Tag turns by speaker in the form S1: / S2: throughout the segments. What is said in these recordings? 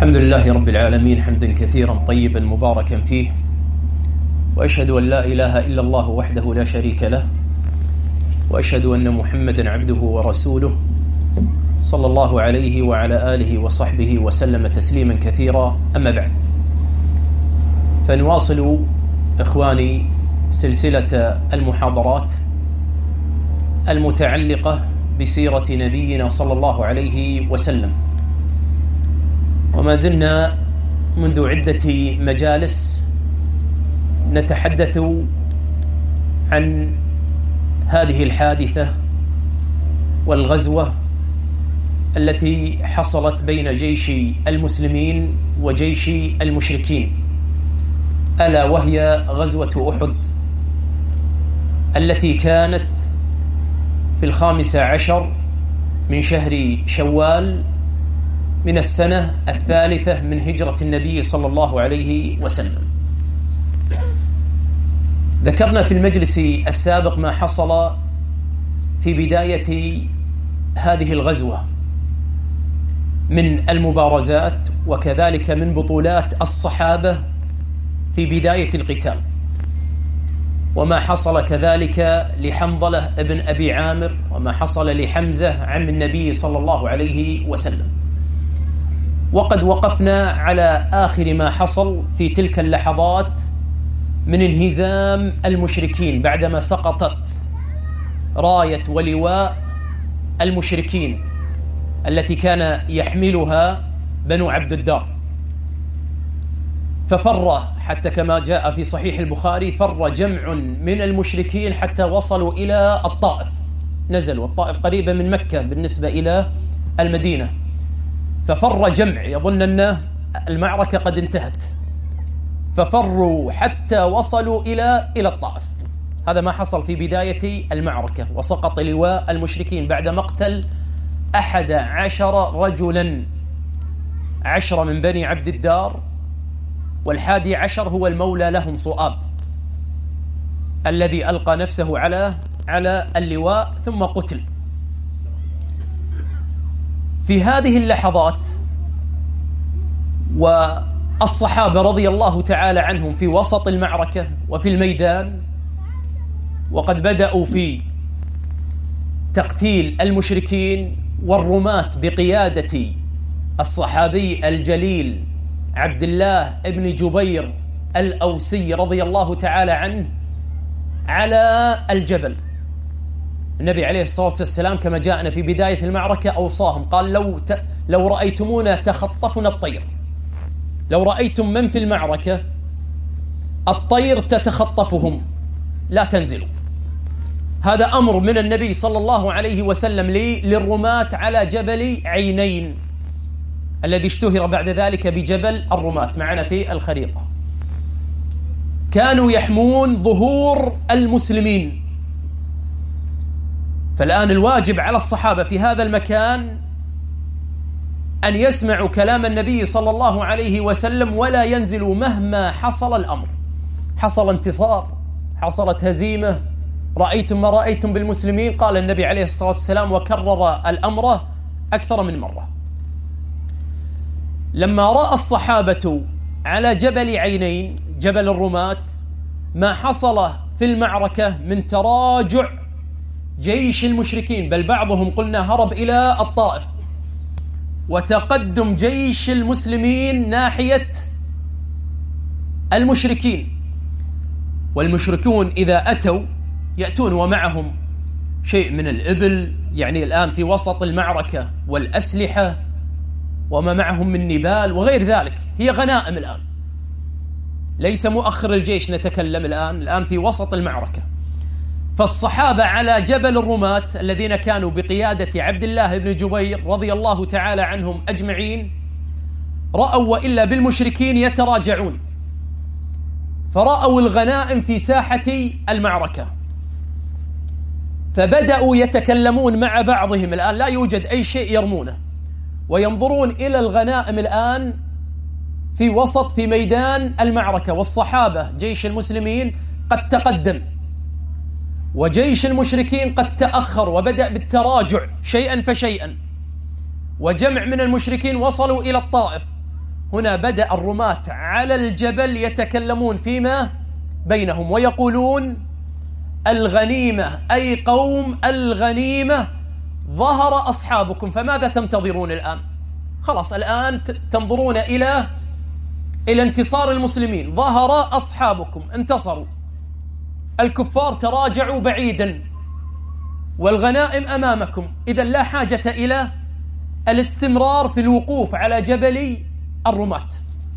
S1: الحمد لله رب العالمين حمدا كثيرا طيبا مباركا فيه، وأشهد أن لا إله إلا الله وحده لا شريك له، وأشهد أن محمدا عبده ورسوله صلى الله عليه وعلى آله وصحبه وسلم تسليما كثيرا. أما بعد، فنواصل إخواني سلسلة المحاضرات المتعلقة بسيرة نبينا صلى الله عليه وسلم، وما زلنا منذ عدة مجالس نتحدث عن هذه الحادثة والغزوة التي حصلت بين جيش المسلمين وجيش المشركين، ألا وهي غزوة أحد التي كانت في 15 من شهر شوال من السنة 3 من هجرة النبي صلى الله عليه وسلم. ذكرنا في المجلس السابق ما حصل في بداية هذه الغزوة من المبارزات، وكذلك من بطولات الصحابة في بداية القتال، وما حصل كذلك لحنظلة ابن أبي عامر، وما حصل لحمزة عم النبي صلى الله عليه وسلم. وقد وقفنا على آخر ما حصل في تلك اللحظات من انهزام المشركين بعدما سقطت راية ولواء المشركين التي كان يحملها بنو عبد الدار، ففر حتى كما جاء في صحيح البخاري فر جمع من المشركين حتى وصلوا إلى الطائف، نزلوا الطائف قريبة من مكة بالنسبة إلى المدينة، ففر جمع يظن أن المعركة قد انتهت، ففروا حتى وصلوا إلى الطائف. هذا ما حصل في بداية المعركة، وسقط لواء المشركين بعد مقتل 11 رجلا، 10 من بني عبد الدار، وال11 هو المولى لهم صؤاب الذي ألقى نفسه على اللواء ثم قتل. في هذه اللحظات والصحابة رضي الله تعالى عنهم في وسط المعركة وفي الميدان، وقد بدأوا في تقتيل المشركين، والرماة بقيادة الصحابي الجليل عبد الله بن جبير الأوسي رضي الله تعالى عنه على الجبل. النبي عليه الصلاة والسلام كما جاءنا في بداية المعركة أوصاهم، قال لو رأيتمونا تخطفنا الطير، لو رأيتم من في المعركة الطير تتخطفهم لا تنزلوا. هذا أمر من النبي صلى الله عليه وسلم للرماة على جبل عينين الذي اشتهر بعد ذلك بجبل الرماة معنا في الخريطة. كانوا يحمون ظهور المسلمين، فالآن الواجب على الصحابة في هذا المكان أن يسمعوا كلام النبي صلى الله عليه وسلم ولا ينزلوا مهما حصل الأمر. حصل انتصار، حصلت هزيمة، رأيتم ما رأيتم بالمسلمين، قال النبي عليه الصلاة والسلام وكرر الأمر أكثر من مرة. لما رأى الصحابة على جبل عينين جبل الرماة ما حصل في المعركة من تراجع جيش المشركين، بل بعضهم قلنا هرب إلى الطائف، وتقدم جيش المسلمين ناحية المشركين، والمشركون إذا أتوا يأتون ومعهم شيء من الإبل، يعني الآن في وسط المعركة، والأسلحة وما معهم من نبال وغير ذلك، هي غنائم الآن، ليس مؤخر الجيش نتكلم الآن في وسط المعركة. فالصحابة على جبل الرماة الذين كانوا بقيادة عبد الله بن جبير رضي الله تعالى عنهم أجمعين رأوا وإلا بالمشركين يتراجعون، فرأوا الغنائم في ساحة المعركة، فبدأوا يتكلمون مع بعضهم. الآن لا يوجد أي شيء يرمونه، وينظرون إلى الغنائم الآن في ميدان المعركة، والصحابة جيش المسلمين قد تقدم وجيش المشركين قد تأخر وبدأ بالتراجع شيئا فشيئا، وجمع من المشركين وصلوا إلى الطائف هنا بدأ الرماة على الجبل يتكلمون فيما بينهم ويقولون الغنيمة، أي قوم الغنيمة ظهر أصحابكم، فماذا تنتظرون الآن؟ خلاص الآن تنظرون إلى انتصار المسلمين، ظهر أصحابكم، انتصروا، الكفار تراجعوا بعيدا والغنائم أمامكم، إذا لا حاجة إلى الاستمرار في الوقوف على جبل الرماة.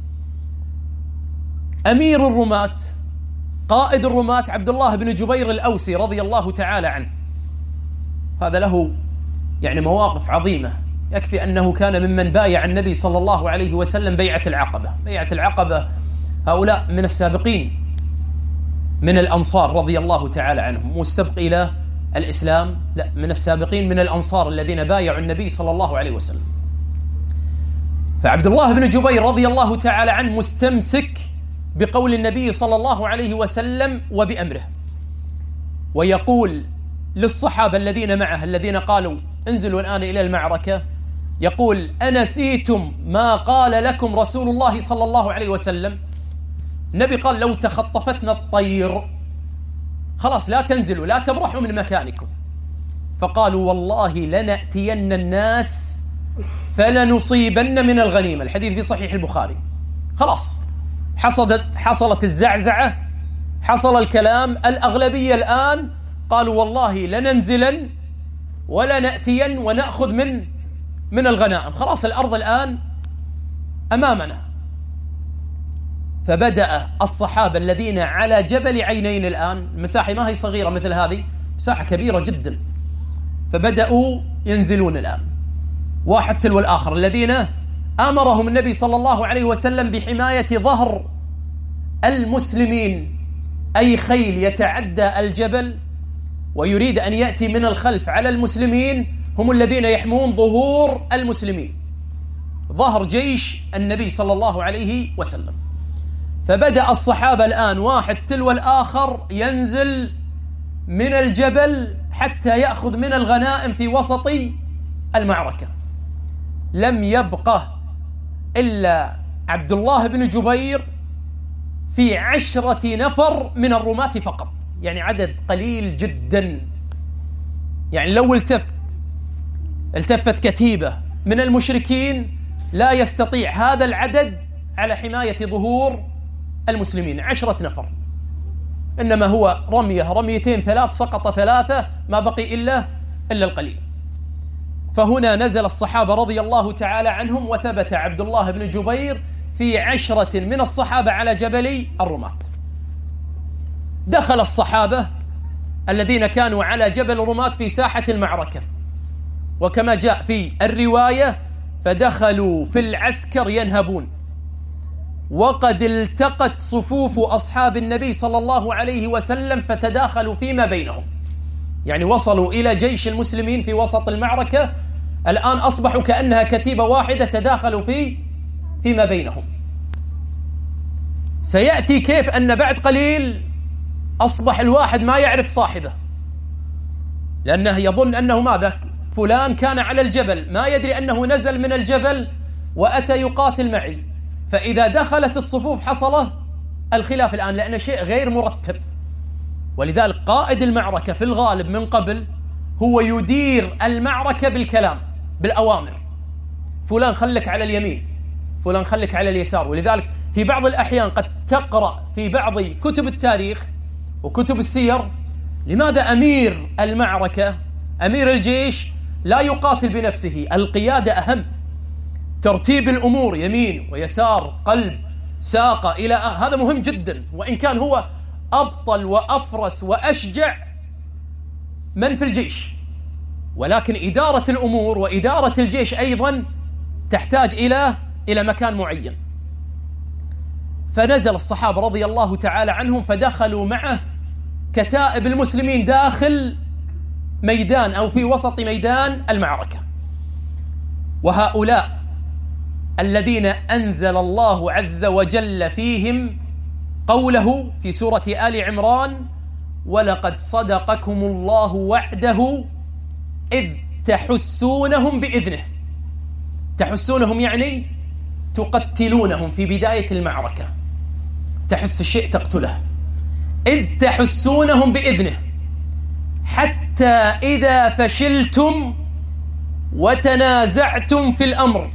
S1: أمير الرماة قائد الرماة عبد الله بن جبير الأوسي رضي الله تعالى عنه، هذا له يعني مواقف عظيمة، يكفي أنه كان ممن بايع النبي صلى الله عليه وسلم بيعة العقبة. بيعة العقبة هؤلاء من السابقين من الأنصار رضي الله تعالى عنهم، مو السبق إلى الإسلام، لا، من السابقين من الأنصار الذين بايعوا النبي صلى الله عليه وسلم. فعبد الله بن جبير رضي الله تعالى عنه مستمسك بقول النبي صلى الله عليه وسلم وبأمره، ويقول للصحابة الذين معه الذين قالوا انزلوا الآن إلى المعركة، يقول أنسيتم ما قال لكم رسول الله صلى الله عليه وسلم؟ النبي قال لو تخطفتنا الطير خلاص لا تنزلوا، لا تبرحوا من مكانكم. فقالوا والله لنأتين الناس فلنصيبن من الغنيمة، الحديث في صحيح البخاري. خلاص حصلت الزعزعة، حصل الكلام، الأغلبية الآن قالوا والله لننزلن ولا نأتين ونأخذ من الغنائم، خلاص الأرض الآن أمامنا. فبدأ الصحابة الذين على جبل عينين الآن، المساحة ما هي صغيرة مثل هذه، مساحة كبيرة جدا، فبدأوا ينزلون الآن واحد تلو الآخر، الذين أمرهم النبي صلى الله عليه وسلم بحماية ظهر المسلمين، أي خيل يتعدى الجبل ويريد أن يأتي من الخلف على المسلمين، هم الذين يحمون ظهور المسلمين، ظهر جيش النبي صلى الله عليه وسلم. فبدأ الصحابة الآن واحد تلو الآخر ينزل من الجبل حتى يأخذ من الغنائم في وسط المعركة. لم يبقى إلا عبد الله بن جبير في 10 نفر من الرماة فقط، يعني عدد قليل جدا. يعني لو التفت كتيبة من المشركين لا يستطيع هذا العدد على حماية ظهور المسلمين، 10 نفر، إنما هو رمية رميتين ثلاث سقط 3، ما بقي إلا القليل. فهنا نزل الصحابة رضي الله تعالى عنهم، وثبت عبد الله بن جبير في 10 من الصحابة على جبل الرماة. دخل الصحابة الذين كانوا على جبل الرماة في ساحة المعركة، وكما جاء في الرواية فدخلوا في العسكر ينهبون، وقد التقت صفوف أصحاب النبي صلى الله عليه وسلم فتداخلوا فيما بينهم، يعني وصلوا إلى جيش المسلمين في وسط المعركة، الآن أصبحوا كأنها كتيبة واحدة تداخلوا فيما بينهم. سيأتي كيف أن بعد قليل أصبح الواحد ما يعرف صاحبه، لأنه يظن أنه ماذا؟ فلان كان على الجبل، ما يدري أنه نزل من الجبل وأتى يقاتل معي. فإذا دخلت الصفوف حصل الخلاف الآن، لأن شيء غير مرتب. ولذلك قائد المعركة في الغالب من قبل هو يدير المعركة بالكلام، بالأوامر، فلان خلك على اليمين، فلان خلك على اليسار. ولذلك في بعض الأحيان قد تقرأ في بعض كتب التاريخ وكتب السير لماذا أمير المعركة، أمير الجيش لا يقاتل بنفسه، القيادة أهم، ترتيب الأمور يمين ويسار قلب ساقة إلى هذا مهم جدا، وإن كان هو أبطل وأفرس وأشجع من في الجيش، ولكن إدارة الأمور وإدارة الجيش أيضا تحتاج إلى مكان معين. فنزل الصحابة رضي الله تعالى عنهم فدخلوا معه كتائب المسلمين داخل ميدان أو في وسط ميدان المعركة. وهؤلاء الذين أنزل الله عز وجل فيهم قوله في سورة آل عمران: ولقد صدقكم الله وعده إذ تحسونهم بإذنه. تحسونهم يعني تقتلونهم في بداية المعركة، تحس الشيء تقتله، إذ تحسونهم بإذنه، حتى إذا فشلتم وتنازعتم في الأمر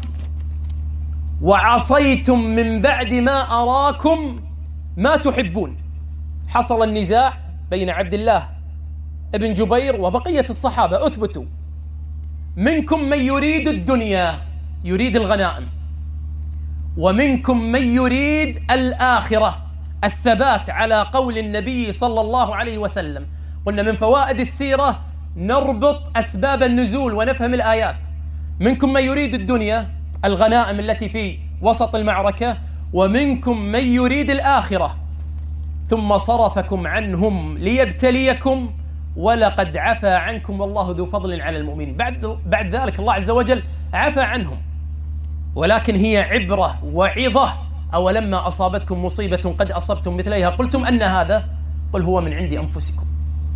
S1: وعصيتم من بعد ما أراكم ما تحبون. حصل النزاع بين عبد الله ابن جبير وبقية الصحابة، أثبتوا منكم من يريد الدنيا، يريد الغنائم، ومنكم من يريد الآخرة، الثبات على قول النبي صلى الله عليه وسلم. قلنا من فوائد السيرة نربط أسباب النزول ونفهم الآيات. منكم من يريد الدنيا، الغنائم التي في وسط المعركة، ومنكم من يريد الآخرة، ثم صرفكم عنهم ليبتليكم ولقد عفى عنكم والله ذو فضل على المؤمنين. بعد ذلك الله عز وجل عفى عنهم، ولكن هي عبرة وعظة. أولما أصابتكم مصيبة قد أصبتم مثليها قلتم أن هذا، قل هو من عند أنفسكم.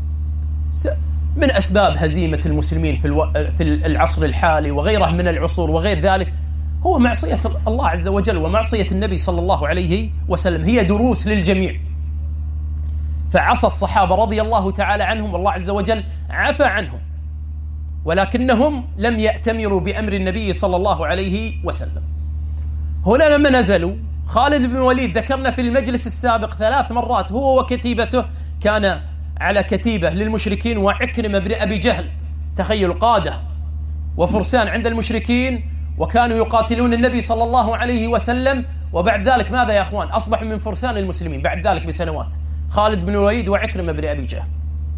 S1: من أسباب هزيمة المسلمين في العصر الحالي وغيره من العصور وغير ذلك هو معصية الله عز وجل ومعصية النبي صلى الله عليه وسلم. هي دروس للجميع. فعصى الصحابة رضي الله تعالى عنهم والله عز وجل عفى عنهم، ولكنهم لم يأتمروا بأمر النبي صلى الله عليه وسلم. هنا لما نزلوا خالد بن الوليد، ذكرنا في المجلس السابق 3 مرات هو وكتيبته، كان على كتيبة للمشركين وعكرمة بن أبي جهل، تخيل قادة وفرسان عند المشركين، وكانوا يقاتلون النبي صلى الله عليه وسلم. وبعد ذلك ماذا يا أخوان؟ أصبحوا من فرسان المسلمين بعد ذلك بسنوات، خالد بن الوليد وعكرمة بن أبي جهل.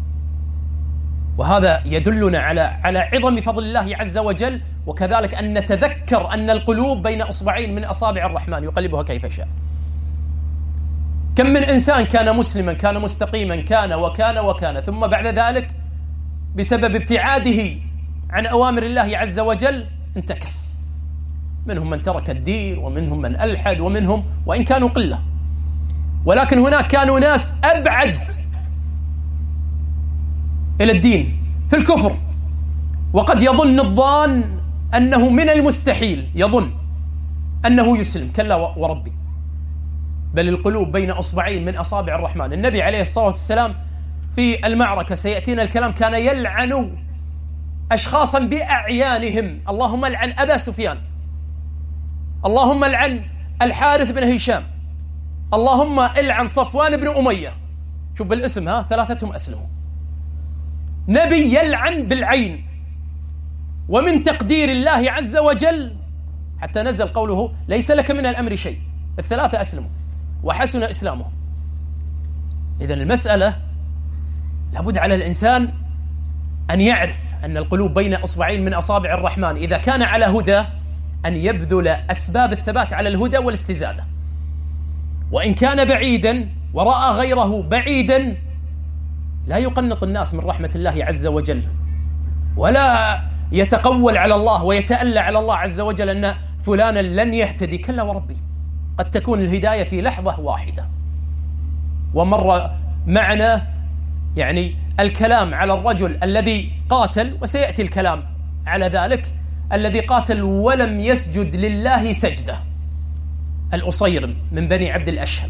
S1: وهذا يدلنا على عظم فضل الله عز وجل، وكذلك أن نتذكر أن القلوب بين أصبعين من أصابع الرحمن يقلبها كيف يشاء. كم من إنسان كان مسلما، كان مستقيما، كان وكان وكان، ثم بعد ذلك بسبب ابتعاده عن أوامر الله عز وجل انتكس. منهم من ترك الدين، ومنهم من ألحد، ومنهم وإن كانوا قلة، ولكن هناك كانوا ناس أبعد إلى الدين في الكفر. وقد يظن الظان أنه من المستحيل، يظن أنه يسلم، كلا وربي، بل القلوب بين أصبعين من أصابع الرحمن. النبي عليه الصلاة والسلام في المعركة سيأتينا الكلام كان يلعن أشخاصا بأعيانهم. اللهم العن أبا سفيان، اللهم العن الحارث بن هشام، اللهم العن صفوان بن أمية. شوف بالاسم، 3 أسلموا. نبي يلعن بالعين. ومن تقدير الله عز وجل حتى نزل قوله ليس لك من الأمر شيء، 3 أسلموا وحسن إسلامهم. إذن المسألة لابد على الإنسان أن يعرف أن القلوب بين أصبعين من أصابع الرحمن. إذا كان على هدى أن يبذل أسباب الثبات على الهدى والاستزادة، وإن كان بعيدا ورأى غيره بعيدا لا يقنط الناس من رحمة الله عز وجل، ولا يتقول على الله ويتألى على الله عز وجل أن فلانا لن يهتدي. كلا وربي، قد تكون الهداية في لحظة واحدة. ومر معنا يعني الكلام على الرجل الذي قاتل، وسيأتي الكلام على ذلك، الذي قاتل ولم يسجد لله سجدة، الأصيرم من بني عبد الأشهل،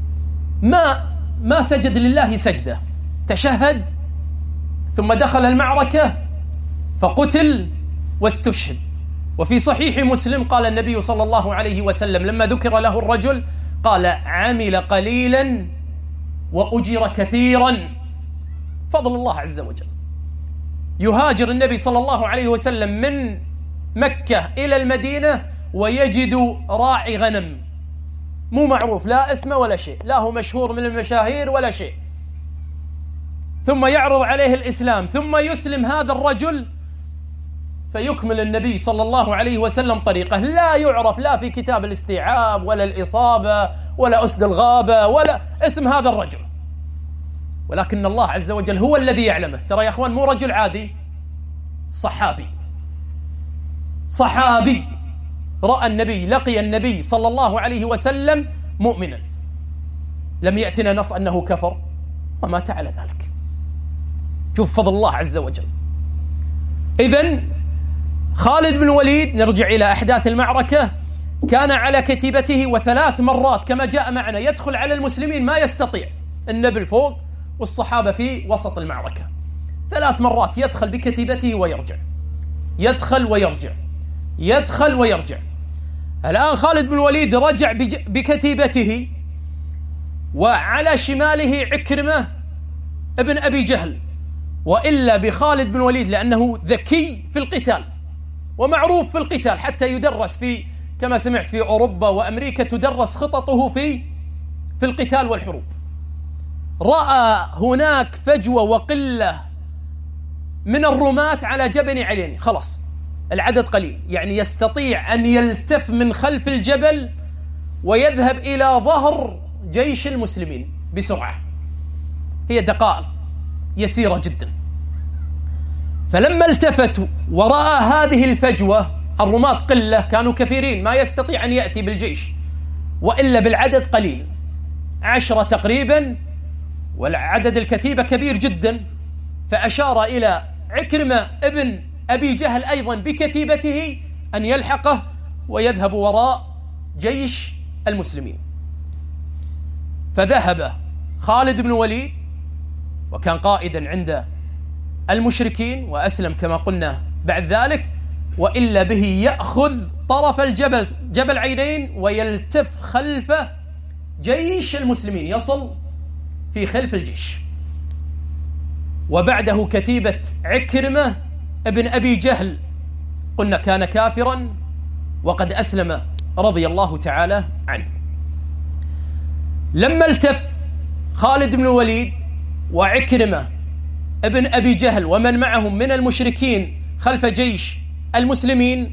S1: ما سجد لله سجدة، تشهد ثم دخل المعركة فقتل واستشهد. وفي صحيح مسلم قال النبي صلى الله عليه وسلم لما ذكر له الرجل قال عمل قليلا وأجر كثيرا. فضل الله عز وجل. يهاجر النبي صلى الله عليه وسلم من مكة إلى المدينة ويجد راعي غنم مو معروف، لا اسمه ولا شيء، لا هو مشهور من المشاهير ولا شيء، ثم يعرض عليه الإسلام، ثم يسلم هذا الرجل، فيكمل النبي صلى الله عليه وسلم طريقه. لا يعرف لا في كتاب الاستيعاب ولا الإصابة ولا أسد الغابة ولا اسم هذا الرجل، ولكن الله عز وجل هو الذي يعلمه. ترى يا أخوان مو رجل عادي، صحابي رأى النبي، لقي النبي صلى الله عليه وسلم مؤمنا، لم يأتنا نص أنه كفر ومات على ذلك. شوف فضل الله عز وجل. إذن خالد بن الوليد، نرجع إلى أحداث المعركة، كان على كتيبته، وثلاث مرات كما جاء معنا يدخل على المسلمين ما يستطيع، النبل فوق والصحابة في وسط المعركة. 3 مرات يدخل بكتيبته ويرجع، يدخل ويرجع، يدخل ويرجع. الآن خالد بن الوليد رجع بكتيبته، وعلى شماله عكرمة ابن أبي جهل. وإلا بخالد بن الوليد لأنه ذكي في القتال ومعروف في القتال، حتى يدرس كما سمعت في أوروبا وأمريكا تدرس خططه في القتال والحروب. رأى هناك فجوة وقلة من الرماة على جبل عينين، خلاص العدد قليل، يعني يستطيع أن يلتف من خلف الجبل ويذهب إلى ظهر جيش المسلمين بسرعة، هي دقائق يسيرة جدا. فلما التفتوا ورأى هذه الفجوة، الرماة قلة كانوا كثيرين، ما يستطيع أن يأتي بالجيش، وإلا بالعدد قليل 10 تقريبا، والعدد الكتيبة كبير جدا. فأشار إلى عكرمة ابن أبي جهل أيضا بكتيبته أن يلحقه ويذهب وراء جيش المسلمين. فذهب خالد بن الوليد، وكان قائدا عند المشركين وأسلم كما قلنا بعد ذلك، وإلا به يأخذ طرف الجبل جبل عينين ويلتف خلف جيش المسلمين، يصل في خلف الجيش. وبعده كتيبة عكرمة ابن أبي جهل، قلنا كان كافرا وقد أسلم رضي الله تعالى عنه. لما التف خالد بن الوليد وعكرمة ابن أبي جهل ومن معهم من المشركين خلف جيش المسلمين،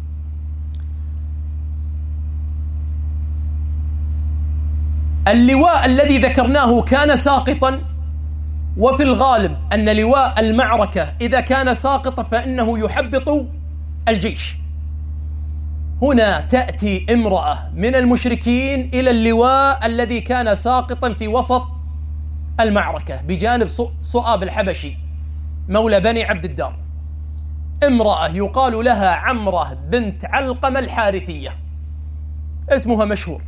S1: اللواء الذي ذكرناه كان ساقطا، وفي الغالب أن لواء المعركة إذا كان ساقطا فإنه يحبط الجيش. هنا تأتي امرأة من المشركين إلى اللواء الذي كان ساقطا في وسط المعركة بجانب صؤاب الحبشي مولى بني عبد الدار، امرأة يقال لها عمرة بنت علقمة الحارثية، اسمها مشهور.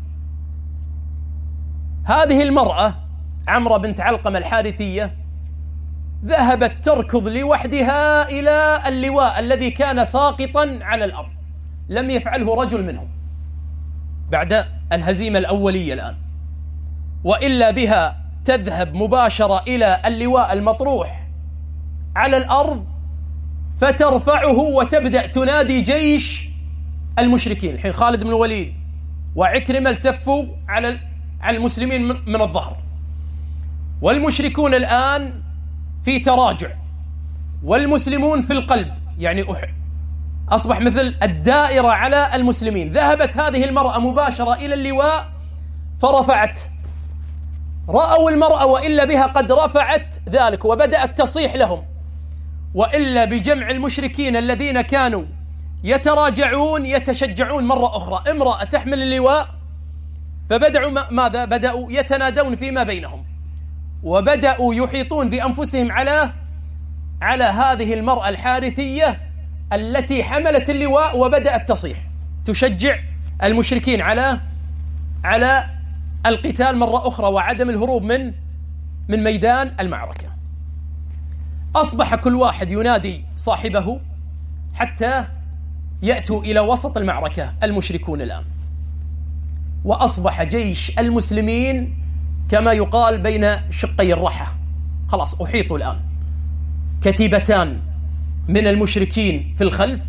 S1: هذه المرأة عمرة بنت علقمة الحارثية ذهبت تركض لوحدها إلى اللواء الذي كان ساقطا على الأرض، لم يفعله رجل منهم بعد الهزيمة الأولية الآن، وإلا بها تذهب مباشرة إلى اللواء المطروح على الأرض فترفعه وتبدأ تنادي جيش المشركين. الحين خالد بن الوليد وعكرمة التفوا على المسلمين من الظهر، والمشركون الآن في تراجع والمسلمون في القلب، يعني أصبح مثل الدائرة على المسلمين. ذهبت هذه المرأة مباشرة إلى اللواء فرفعت، رأوا المرأة وإلا بها قد رفعت ذلك وبدأت تصيح لهم، وإلا بجمع المشركين الذين كانوا يتراجعون يتشجعون مرة أخرى. امرأة تحمل اللواء، فبدأوا ماذا؟ بدأوا يتنادون فيما بينهم، وبدأوا يحيطون بأنفسهم على هذه المرأة الحارثية التي حملت اللواء وبدأت تصيح تشجع المشركين على القتال مرة أخرى وعدم الهروب من ميدان المعركة. أصبح كل واحد ينادي صاحبه حتى يأتوا إلى وسط المعركة المشركون الآن، وأصبح جيش المسلمين كما يقال بين شقي الرحى، خلاص أحيطوا الآن، كتيبتان من المشركين في الخلف،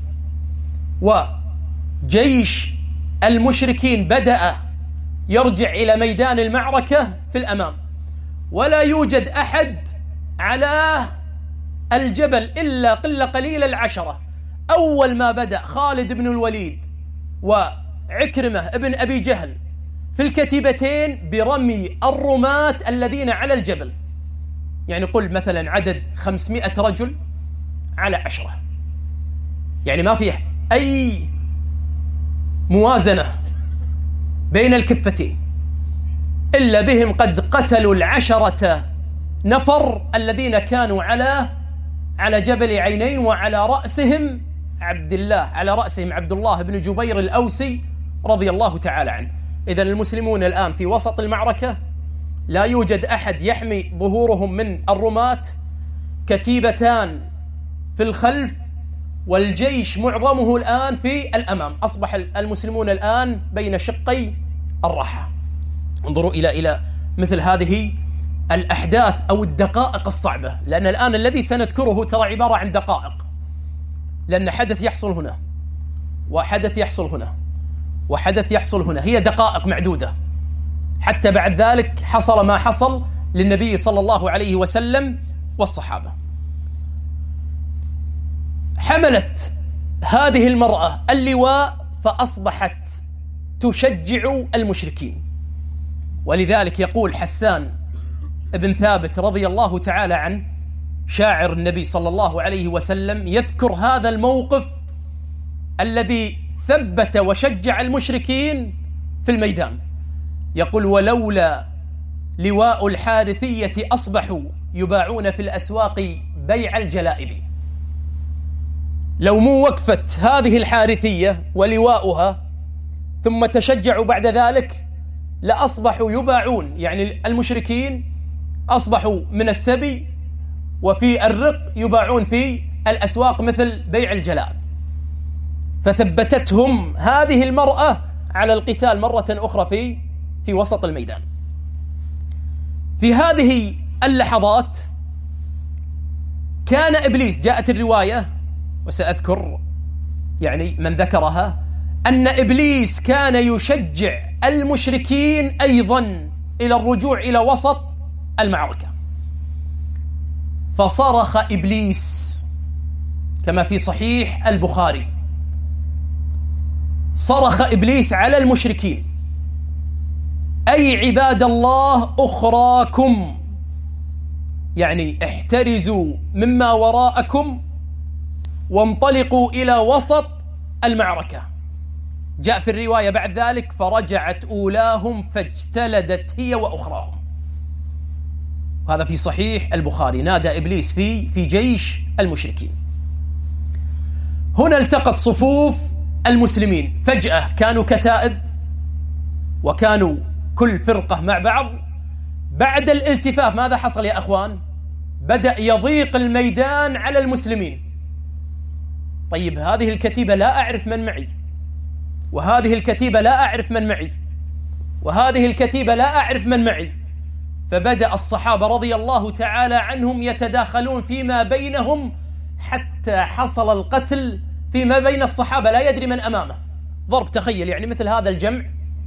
S1: وجيش المشركين بدأ يرجع إلى ميدان المعركة في الأمام، ولا يوجد أحد على الجبل إلا قلة قليلة 10. أول ما بدأ خالد بن الوليد وعكرمة ابن أبي جهل في الكتيبتين برمي الرماة الذين على الجبل، يعني قل مثلا عدد 500 رجل على 10، يعني ما فيه أي موازنة بين الكفتين، إلا بهم قد قتلوا 10 نفر الذين كانوا على جبل عينين، وعلى رأسهم عبد الله بن جبير الأوسي رضي الله تعالى عنه. إذن المسلمون الآن في وسط المعركة، لا يوجد أحد يحمي ظهورهم من الرماة، كتيبتان في الخلف والجيش معظمه الآن في الأمام. أصبح المسلمون الآن بين شقي الرحى. انظروا إلى مثل هذه الأحداث أو الدقائق الصعبة، لأن الآن الذي سنذكره ترى عبارة عن دقائق، لأن حدث يحصل هنا وحدث يحصل هنا وحدث يحصل هنا، هي دقائق معدودة. حتى بعد ذلك حصل ما حصل للنبي صلى الله عليه وسلم والصحابة. حملت هذه المرأة اللواء فأصبحت تشجع المشركين، ولذلك يقول حسان ابن ثابت رضي الله تعالى عنه شاعر النبي صلى الله عليه وسلم يذكر هذا الموقف الذي ثبت وشجع المشركين في الميدان. يقول: ولولا لواء الحارثية أصبحوا يباعون في الأسواق بيع الجلائب. لو مو وقفة هذه الحارثية ولواؤها ثم تشجعوا بعد ذلك لأصبحوا يباعون، يعني المشركين أصبحوا من السبي وفي الرق يباعون في الأسواق مثل بيع الجلائب. فثبتتهم هذه المرأة على القتال مرة أخرى في وسط الميدان. في هذه اللحظات كان إبليس، جاءت الرواية وسأذكر يعني من ذكرها، أن إبليس كان يشجع المشركين أيضا إلى الرجوع إلى وسط المعركة. فصرخ إبليس كما في صحيح البخاري، صرخ إبليس على المشركين: أي عباد الله أخراكم، يعني احترزوا مما وراءكم وانطلقوا إلى وسط المعركة. جاء في الرواية بعد ذلك: فرجعت أولاهم فاجتلدت هي وأخراهم. هذا في صحيح البخاري. نادى إبليس في جيش المشركين. هنا التقت صفوف المسلمين، فجأة كانوا كتائب وكانوا كل فرقة مع بعض. بعد الالتفاف ماذا حصل يا أخوان؟ بدأ يضيق الميدان على المسلمين. طيب هذه الكتيبة لا أعرف من معي، وهذه الكتيبة لا أعرف من معي، وهذه الكتيبة لا أعرف من معي. فبدأ الصحابة رضي الله تعالى عنهم يتداخلون فيما بينهم حتى حصل القتل فيما بين الصحابة، لا يدري من أمامه. ضرب، تخيل يعني مثل هذا الجمع،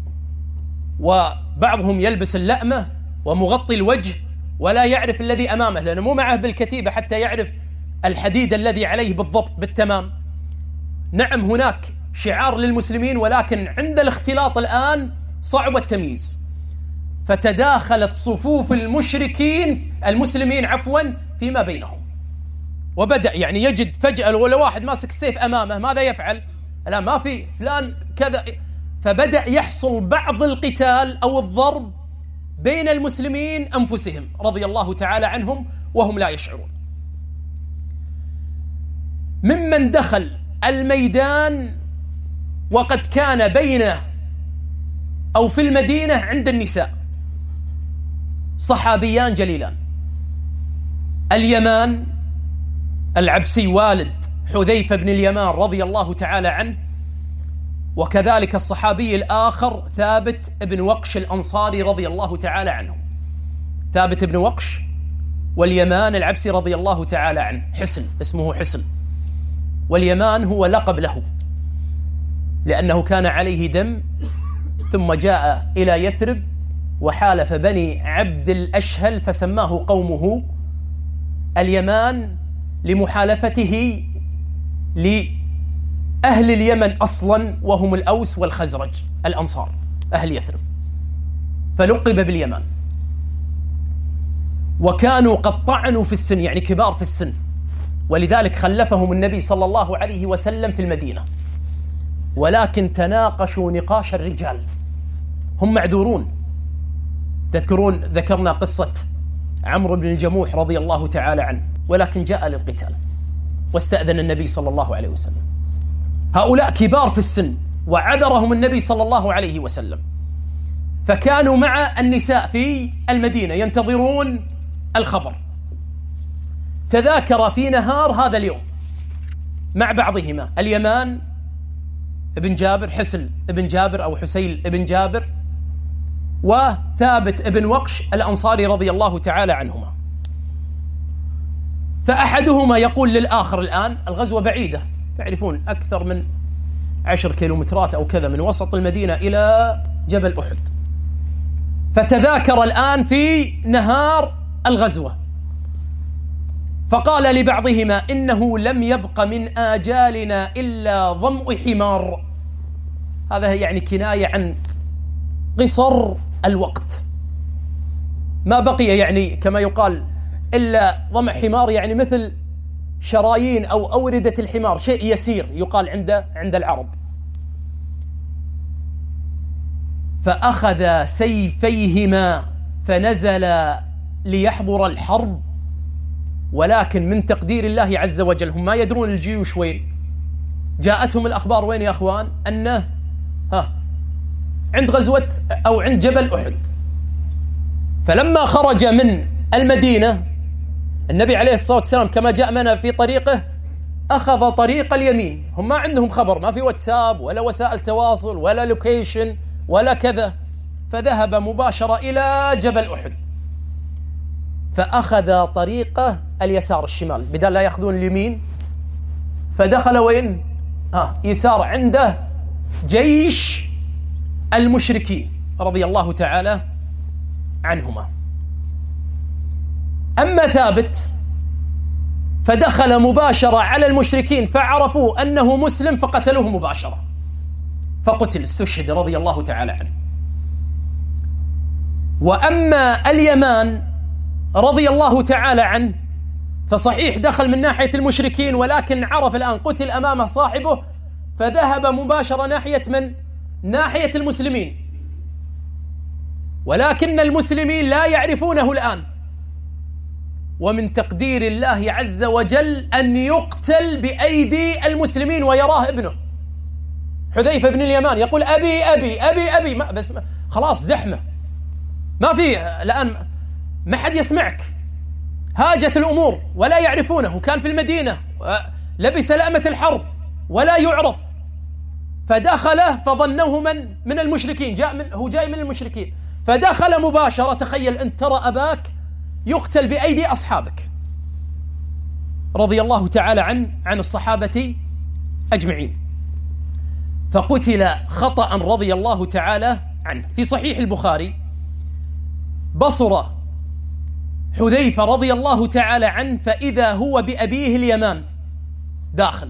S1: وبعضهم يلبس اللأمة ومغطي الوجه ولا يعرف الذي أمامه، لأنه مو معه بالكتيبة حتى يعرف الحديد الذي عليه بالضبط بالتمام. نعم هناك شعار للمسلمين، ولكن عند الاختلاط الآن صعب التمييز. فتداخلت صفوف المسلمين فيما بينهم، وبدأ يعني يجد فجأة ولا واحد ماسك السيف أمامه، ماذا يفعل؟ لا ما في فلان كذا. فبدأ يحصل بعض القتال أو الضرب بين المسلمين أنفسهم رضي الله تعالى عنهم وهم لا يشعرون. ممن دخل الميدان وقد كان بينه أو في المدينة عند النساء صحابيان جليلان: اليمان العبسي والد حذيفة بن اليمان رضي الله تعالى عنه، وكذلك الصحابي الآخر ثابت بن وقش الأنصاري رضي الله تعالى عنه. ثابت بن وقش واليمان العبسي رضي الله تعالى عنه. حسن، اسمه حسن، واليمان هو لقب له لأنه كان عليه دم، ثم جاء إلى يثرب وحالف بني عبد الأشهل فسماه قومه اليمان لمحالفته لأهل اليمن أصلا، وهم الأوس والخزرج الأنصار أهل يثرب، فلقب باليمان. وكانوا قد طعنوا في السن، يعني كبار في السن، ولذلك خلفهم النبي صلى الله عليه وسلم في المدينة، ولكن تناقشوا نقاش الرجال، هم معذورون. تذكرون ذكرنا قصة عمرو بن الجموح رضي الله تعالى عنه، ولكن جاء للقتال واستأذن النبي صلى الله عليه وسلم. هؤلاء كبار في السن وعذرهم النبي صلى الله عليه وسلم، فكانوا مع النساء في المدينة ينتظرون الخبر. تذاكر في نهار هذا اليوم مع بعضهما اليمان ابن جابر، حسل ابن جابر أو حسيل ابن جابر، وثابت ابن وقش الأنصاري رضي الله تعالى عنهما. فأحدهما يقول للآخر: الآن الغزوة بعيدة، تعرفون أكثر من 10 كيلومترات أو كذا من وسط المدينة إلى جبل أحد، فتذاكر الآن في نهار الغزوة. فقال لبعضهما: إنه لم يبق من آجالنا إلا ظمأ حمار. هذا يعني كناية عن قصر الوقت، ما بقي يعني كما يقال إلا ظمأ حمار، يعني مثل شرايين أو أوردة الحمار، شيء يسير يقال عند العرب. فأخذ سيفيهما فنزل ليحضر الحرب، ولكن من تقدير الله عز وجل هم ما يدرون الجيوش وين. جاءتهم الأخبار وين يا أخوان؟ أنه عند غزوة أو عند جبل أحد. فلما خرج من المدينة النبي عليه الصلاة والسلام كما جاء منا في طريقه أخذ طريق اليمين. هم ما عندهم خبر، ما في واتساب ولا وسائل تواصل ولا لوكيشن ولا كذا، فذهب مباشرة إلى جبل أحد، فأخذ طريقه اليسار الشمال بدل لا يأخذون اليمين، فدخل وين؟ يسار عنده جيش المشركين رضي الله تعالى عنهما. أما ثابت فدخل مباشرة على المشركين، فعرفوا أنه مسلم فقتلوه مباشرة، فقتل استشهد رضي الله تعالى عنه. وأما اليمان رضي الله تعالى عنه فصحيح دخل من ناحية المشركين، ولكن عرف الآن قتل أمامه صاحبه، فذهب مباشرة ناحية المسلمين، ولكن المسلمين لا يعرفونه الآن. ومن تقدير الله عز وجل أن يقتل بأيدي المسلمين ويراه ابنه حذيفة بن اليمان يقول: أبي أبي أبي أبي، بس خلاص زحمة، ما في الآن، ما حد يسمعك، هاجت الأمور ولا يعرفونه، كان في المدينة لبس لأمة الحرب ولا يعرف، فدخل فظنوه من المشركين، هو جاي من المشركين، فدخل مباشرة. تخيل أن ترى أباك يقتل بأيدي أصحابك رضي الله تعالى عن الصحابة أجمعين، فقتل خطأ رضي الله تعالى عنه. في صحيح البخاري بصر حذيفة رضي الله تعالى عنه فإذا هو بأبيه اليمان داخل،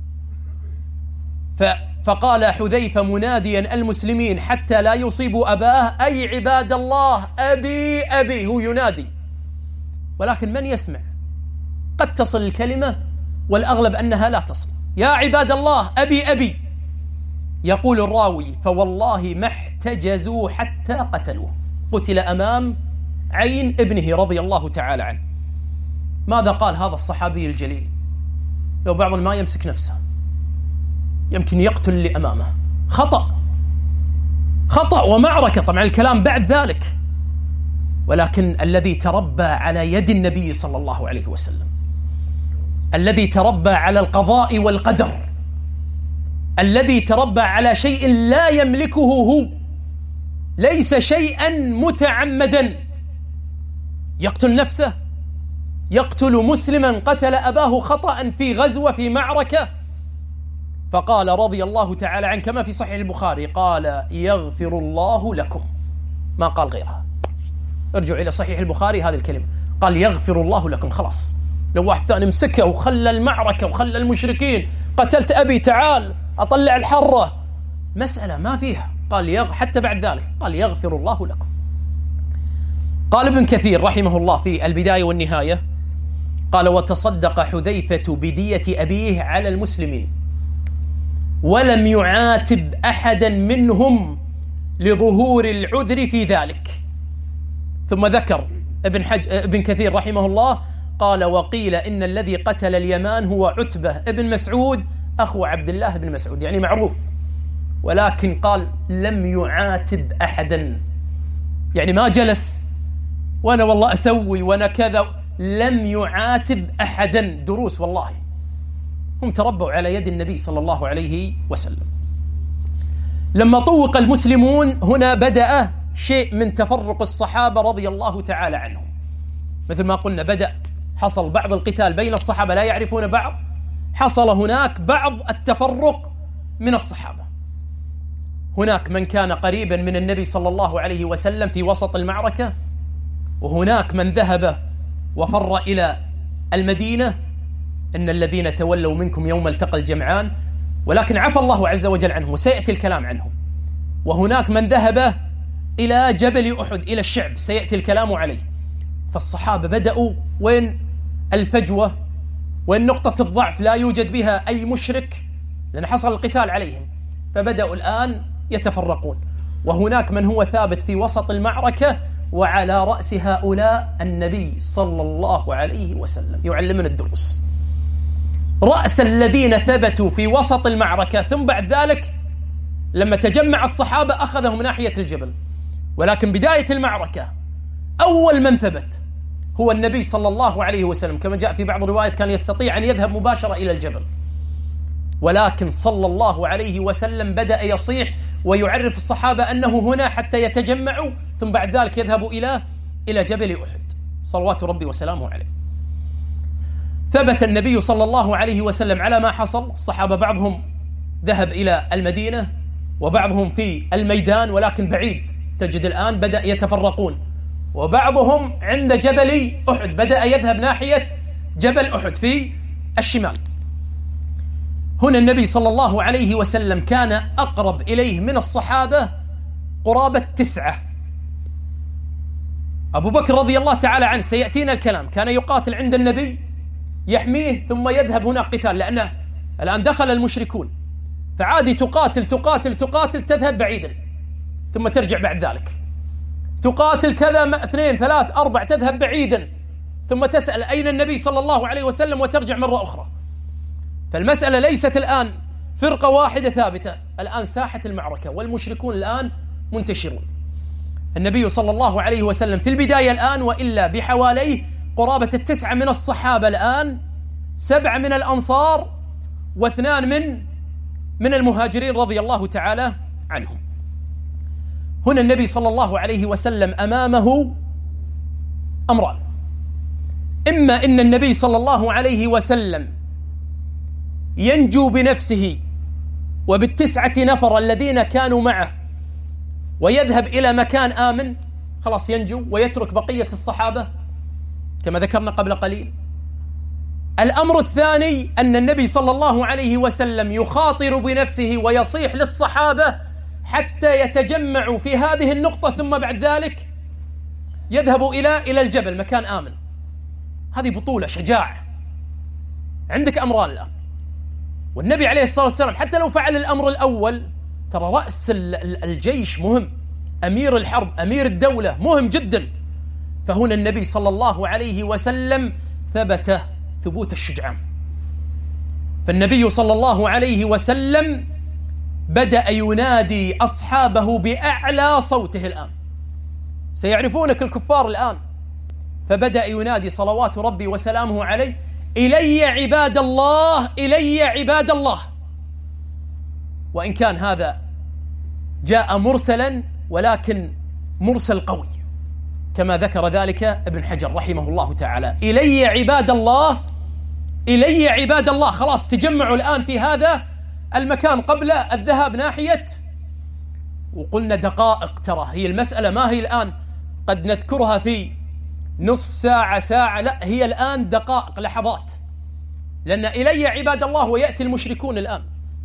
S1: فقال حذيفة مناديا المسلمين حتى لا يصيبوا أباه: أي عباد الله أبي أبي. هو ينادي ولكن من يسمع؟ قد تصل الكلمة والأغلب أنها لا تصل. يا عباد الله أبي أبي. يقول الراوي: فوالله ما احتجزوا حتى قتلوه، قتل أمام عين ابنه رضي الله تعالى عنه. ماذا قال هذا الصحابي الجليل؟ لو بعض ما يمسك نفسه يمكن يقتل اللي أمامه. خطأ ومعركة، طبعا الكلام بعد ذلك، ولكن الذي تربى على يد النبي صلى الله عليه وسلم، الذي تربى على القضاء والقدر، الذي تربى على شيء لا يملكه هو، ليس شيئا متعمدا، يقتل نفسه، يقتل مسلما قتل أباه خطأ في غزوة في معركة. فقال رضي الله تعالى عنه كما في صحيح البخاري، قال: يغفر الله لكم، ما قال غيرها. ارجعوا إلى صحيح البخاري هذه الكلمة، قال: يغفر الله لكم. خلاص، لو واحد ثاني مسكه وخلى المعركة وخلى المشركين، قتلت أبي تعال أطلع الحرة، مسألة ما فيها. قال حتى بعد ذلك قال: يغفر الله لكم. قال ابن كثير رحمه الله في البداية والنهاية، قال: وتصدق حذيفة بدية أبيه على المسلمين، ولم يعاتب أحدا منهم لظهور العذر في ذلك. ثم ذكر ابن كثير رحمه الله قال: وقيل إن الذي قتل اليمان هو عتبة ابن مسعود أخو عبد الله بن مسعود، يعني معروف ولكن قال لم يعاتب أحدا، يعني ما جلس وأنا والله أسوي وأنا كذا، لم يعاتب أحدا. دروس والله، هم تربوا على يد النبي صلى الله عليه وسلم. لما طوق المسلمون هنا بدأ شيء من تفرق الصحابة رضي الله تعالى عنهم. مثل ما قلنا حصل بعض القتال بين الصحابة لا يعرفون بعض، حصل هناك بعض التفرق من الصحابة. هناك من كان قريبا من النبي صلى الله عليه وسلم في وسط المعركة، وهناك من ذهب وفر إلى المدينة. إن الذين تولوا منكم يوم التقى الجمعان، ولكن عفى الله عز وجل عنهم وسيأتي الكلام عنهم. وهناك من ذهب إلى جبل أحد، إلى الشعب، سيأتي الكلام عليه. فالصحابة بدأوا وين الفجوة، وين نقطة الضعف لا يوجد بها أي مشرك، لأن حصل القتال عليهم، فبدأوا الآن يتفرقون. وهناك من هو ثابت في وسط المعركة، وعلى رأس هؤلاء النبي صلى الله عليه وسلم يعلمنا الدروس. رأس الذين ثبتوا في وسط المعركة، ثم بعد ذلك لما تجمع الصحابة أخذهم ناحية الجبل. ولكن بداية المعركة أول من ثبت هو النبي صلى الله عليه وسلم، كما جاء في بعض الروايات كان يستطيع أن يذهب مباشرة إلى الجبل، ولكن صلى الله عليه وسلم بدأ يصيح ويعرف الصحابة أنه هنا حتى يتجمعوا، ثم بعد ذلك يذهبوا إلى جبل أحد صلوات ربي وسلامه عليه. ثبت النبي صلى الله عليه وسلم على ما حصل. الصحابة بعضهم ذهب إلى المدينة وبعضهم في الميدان ولكن بعيد، تجد الآن بدأ يتفرقون، وبعضهم عند جبل أحد، بدأ يذهب ناحية جبل أحد في الشمال. هنا النبي صلى الله عليه وسلم كان أقرب إليه من الصحابة قرابة 9. أبو بكر رضي الله تعالى عنه سيأتينا الكلام، كان يقاتل عند النبي يحميه ثم يذهب هناك قتال، لأنه الآن دخل المشركون، فعادي تقاتل تقاتل تقاتل تذهب بعيدا ثم ترجع بعد ذلك، تقاتل كذا 2 3 4 تذهب بعيدا ثم تسأل أين النبي صلى الله عليه وسلم وترجع مرة أخرى. فالمسألة ليست الآن فرقة واحدة ثابتة، الآن ساحة المعركة والمشركون الآن منتشرون. النبي صلى الله عليه وسلم في البداية الآن وإلا بحواليه قرابة 9 من الصحابة الآن، 7 من الأنصار و2 من المهاجرين رضي الله تعالى عنهم. هنا النبي صلى الله عليه وسلم أمامه أمران: إما إن النبي صلى الله عليه وسلم ينجو بنفسه وبال9 نفر الذين كانوا معه ويذهب إلى مكان آمن، خلاص ينجو ويترك بقية الصحابة كما ذكرنا قبل قليل. الأمر الثاني أن النبي صلى الله عليه وسلم يخاطر بنفسه ويصيح للصحابة حتى يتجمعوا في هذه النقطة، ثم بعد ذلك يذهبوا إلى الجبل مكان آمن. هذه بطولة، شجاعة. عندك أمران الآن، والنبي عليه الصلاة والسلام حتى لو فعل الأمر الأول، ترى رأس الجيش مهم، أمير الحرب أمير الدولة مهم جدا. فهنا النبي صلى الله عليه وسلم ثبت ثبوت الشجعان. فالنبي صلى الله عليه وسلم بدأ ينادي أصحابه بأعلى صوته. الآن سيعرفونك الكفار الآن، فبدأ ينادي صلوات ربي وسلامه عليه: إلي عباد الله، إلي عباد الله. وإن كان هذا جاء مرسلا ولكن مرسل قوي، كما ذكر ذلك ابن حجر رحمه الله تعالى: إلي عباد الله، إلي عباد الله. خلاص تجمعوا الآن في هذا المكان قبل الذهاب ناحية. وقلنا دقائق، ترى هي المسألة ما هي الآن قد نذكرها في نصف ساعة ساعة، لا، هي الآن دقائق لحظات، لأن إلي عباد الله ويأتي المشركون الآن.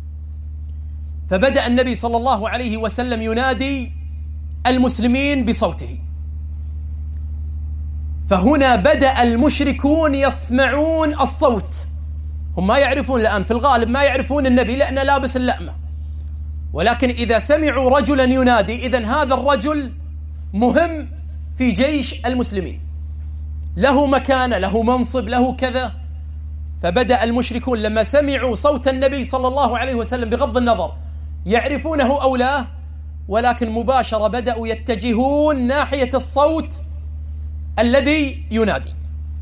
S1: فبدأ النبي صلى الله عليه وسلم ينادي المسلمين بصوته. فهنا بدأ المشركون يسمعون الصوت، هم ما يعرفون الآن، في الغالب ما يعرفون النبي لأنه لابس اللأمة، ولكن إذا سمعوا رجلا ينادي إذن هذا الرجل مهم في جيش المسلمين، له مكانة، له منصب، له كذا. فبدأ المشركون لما سمعوا صوت النبي صلى الله عليه وسلم بغض النظر يعرفونه أو لا، ولكن مباشرة بدأوا يتجهون ناحية الصوت الذي ينادي.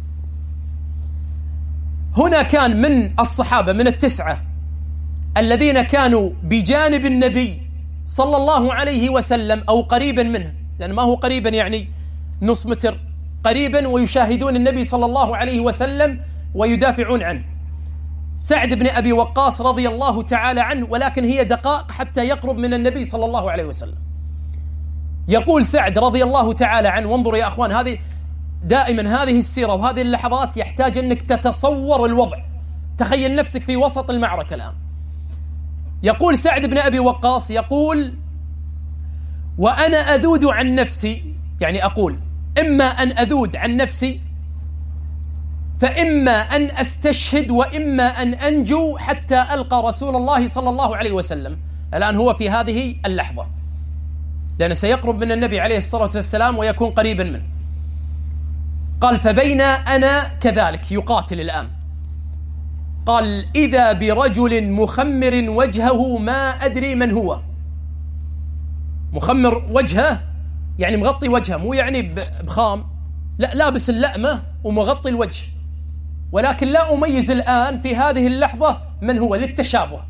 S1: هنا كان من الصحابة من التسعة الذين كانوا بجانب النبي صلى الله عليه وسلم أو قريبا منه، لأن ما هو قريبا يعني نص متر، قريبا ويشاهدون النبي صلى الله عليه وسلم ويدافعون عنه. سعد بن أبي وقاص رضي الله تعالى عنه، ولكن هي دقائق حتى يقرب من النبي صلى الله عليه وسلم. يقول سعد رضي الله تعالى عنه، وانظروا يا أخوان، هذه دائما هذه السيرة وهذه اللحظات يحتاج أنك تتصور الوضع. تخيل نفسك في وسط المعركة الآن. يقول سعد بن أبي وقاص، يقول: وأنا أذود عن نفسي، يعني أقول إما أن أذود عن نفسي فإما أن أستشهد وإما أن أنجو حتى ألقى رسول الله صلى الله عليه وسلم. الآن هو في هذه اللحظة، لأنه سيقرب من النبي عليه الصلاة والسلام ويكون قريبا منه. قال: فبين أنا كذلك يقاتل الآن، قال: إذا برجل مخمر وجهه ما أدري من هو. مخمر وجهه يعني مغطي وجهه، مو يعني بخام، لا، لابس اللأمة ومغطي الوجه، ولكن لا أميز الآن في هذه اللحظة من هو للتشابه.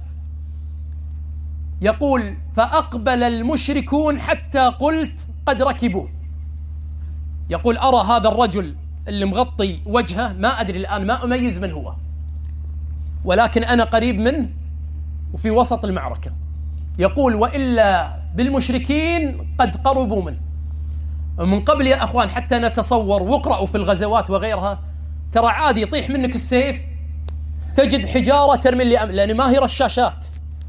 S1: يقول: فأقبل المشركون حتى قلت قد ركبوا. يقول: أرى هذا الرجل اللي مغطي وجهه، ما أدري الآن، ما أميز من هو، ولكن أنا قريب منه وفي وسط المعركة. يقول: وإلا بالمشركين قد قربوا منه. من قبل يا أخوان حتى نتصور، واقرأوا في الغزوات وغيرها، ترى عادي يطيح منك السيف، تجد حجارة ترمي لأن ما هي رشاشات،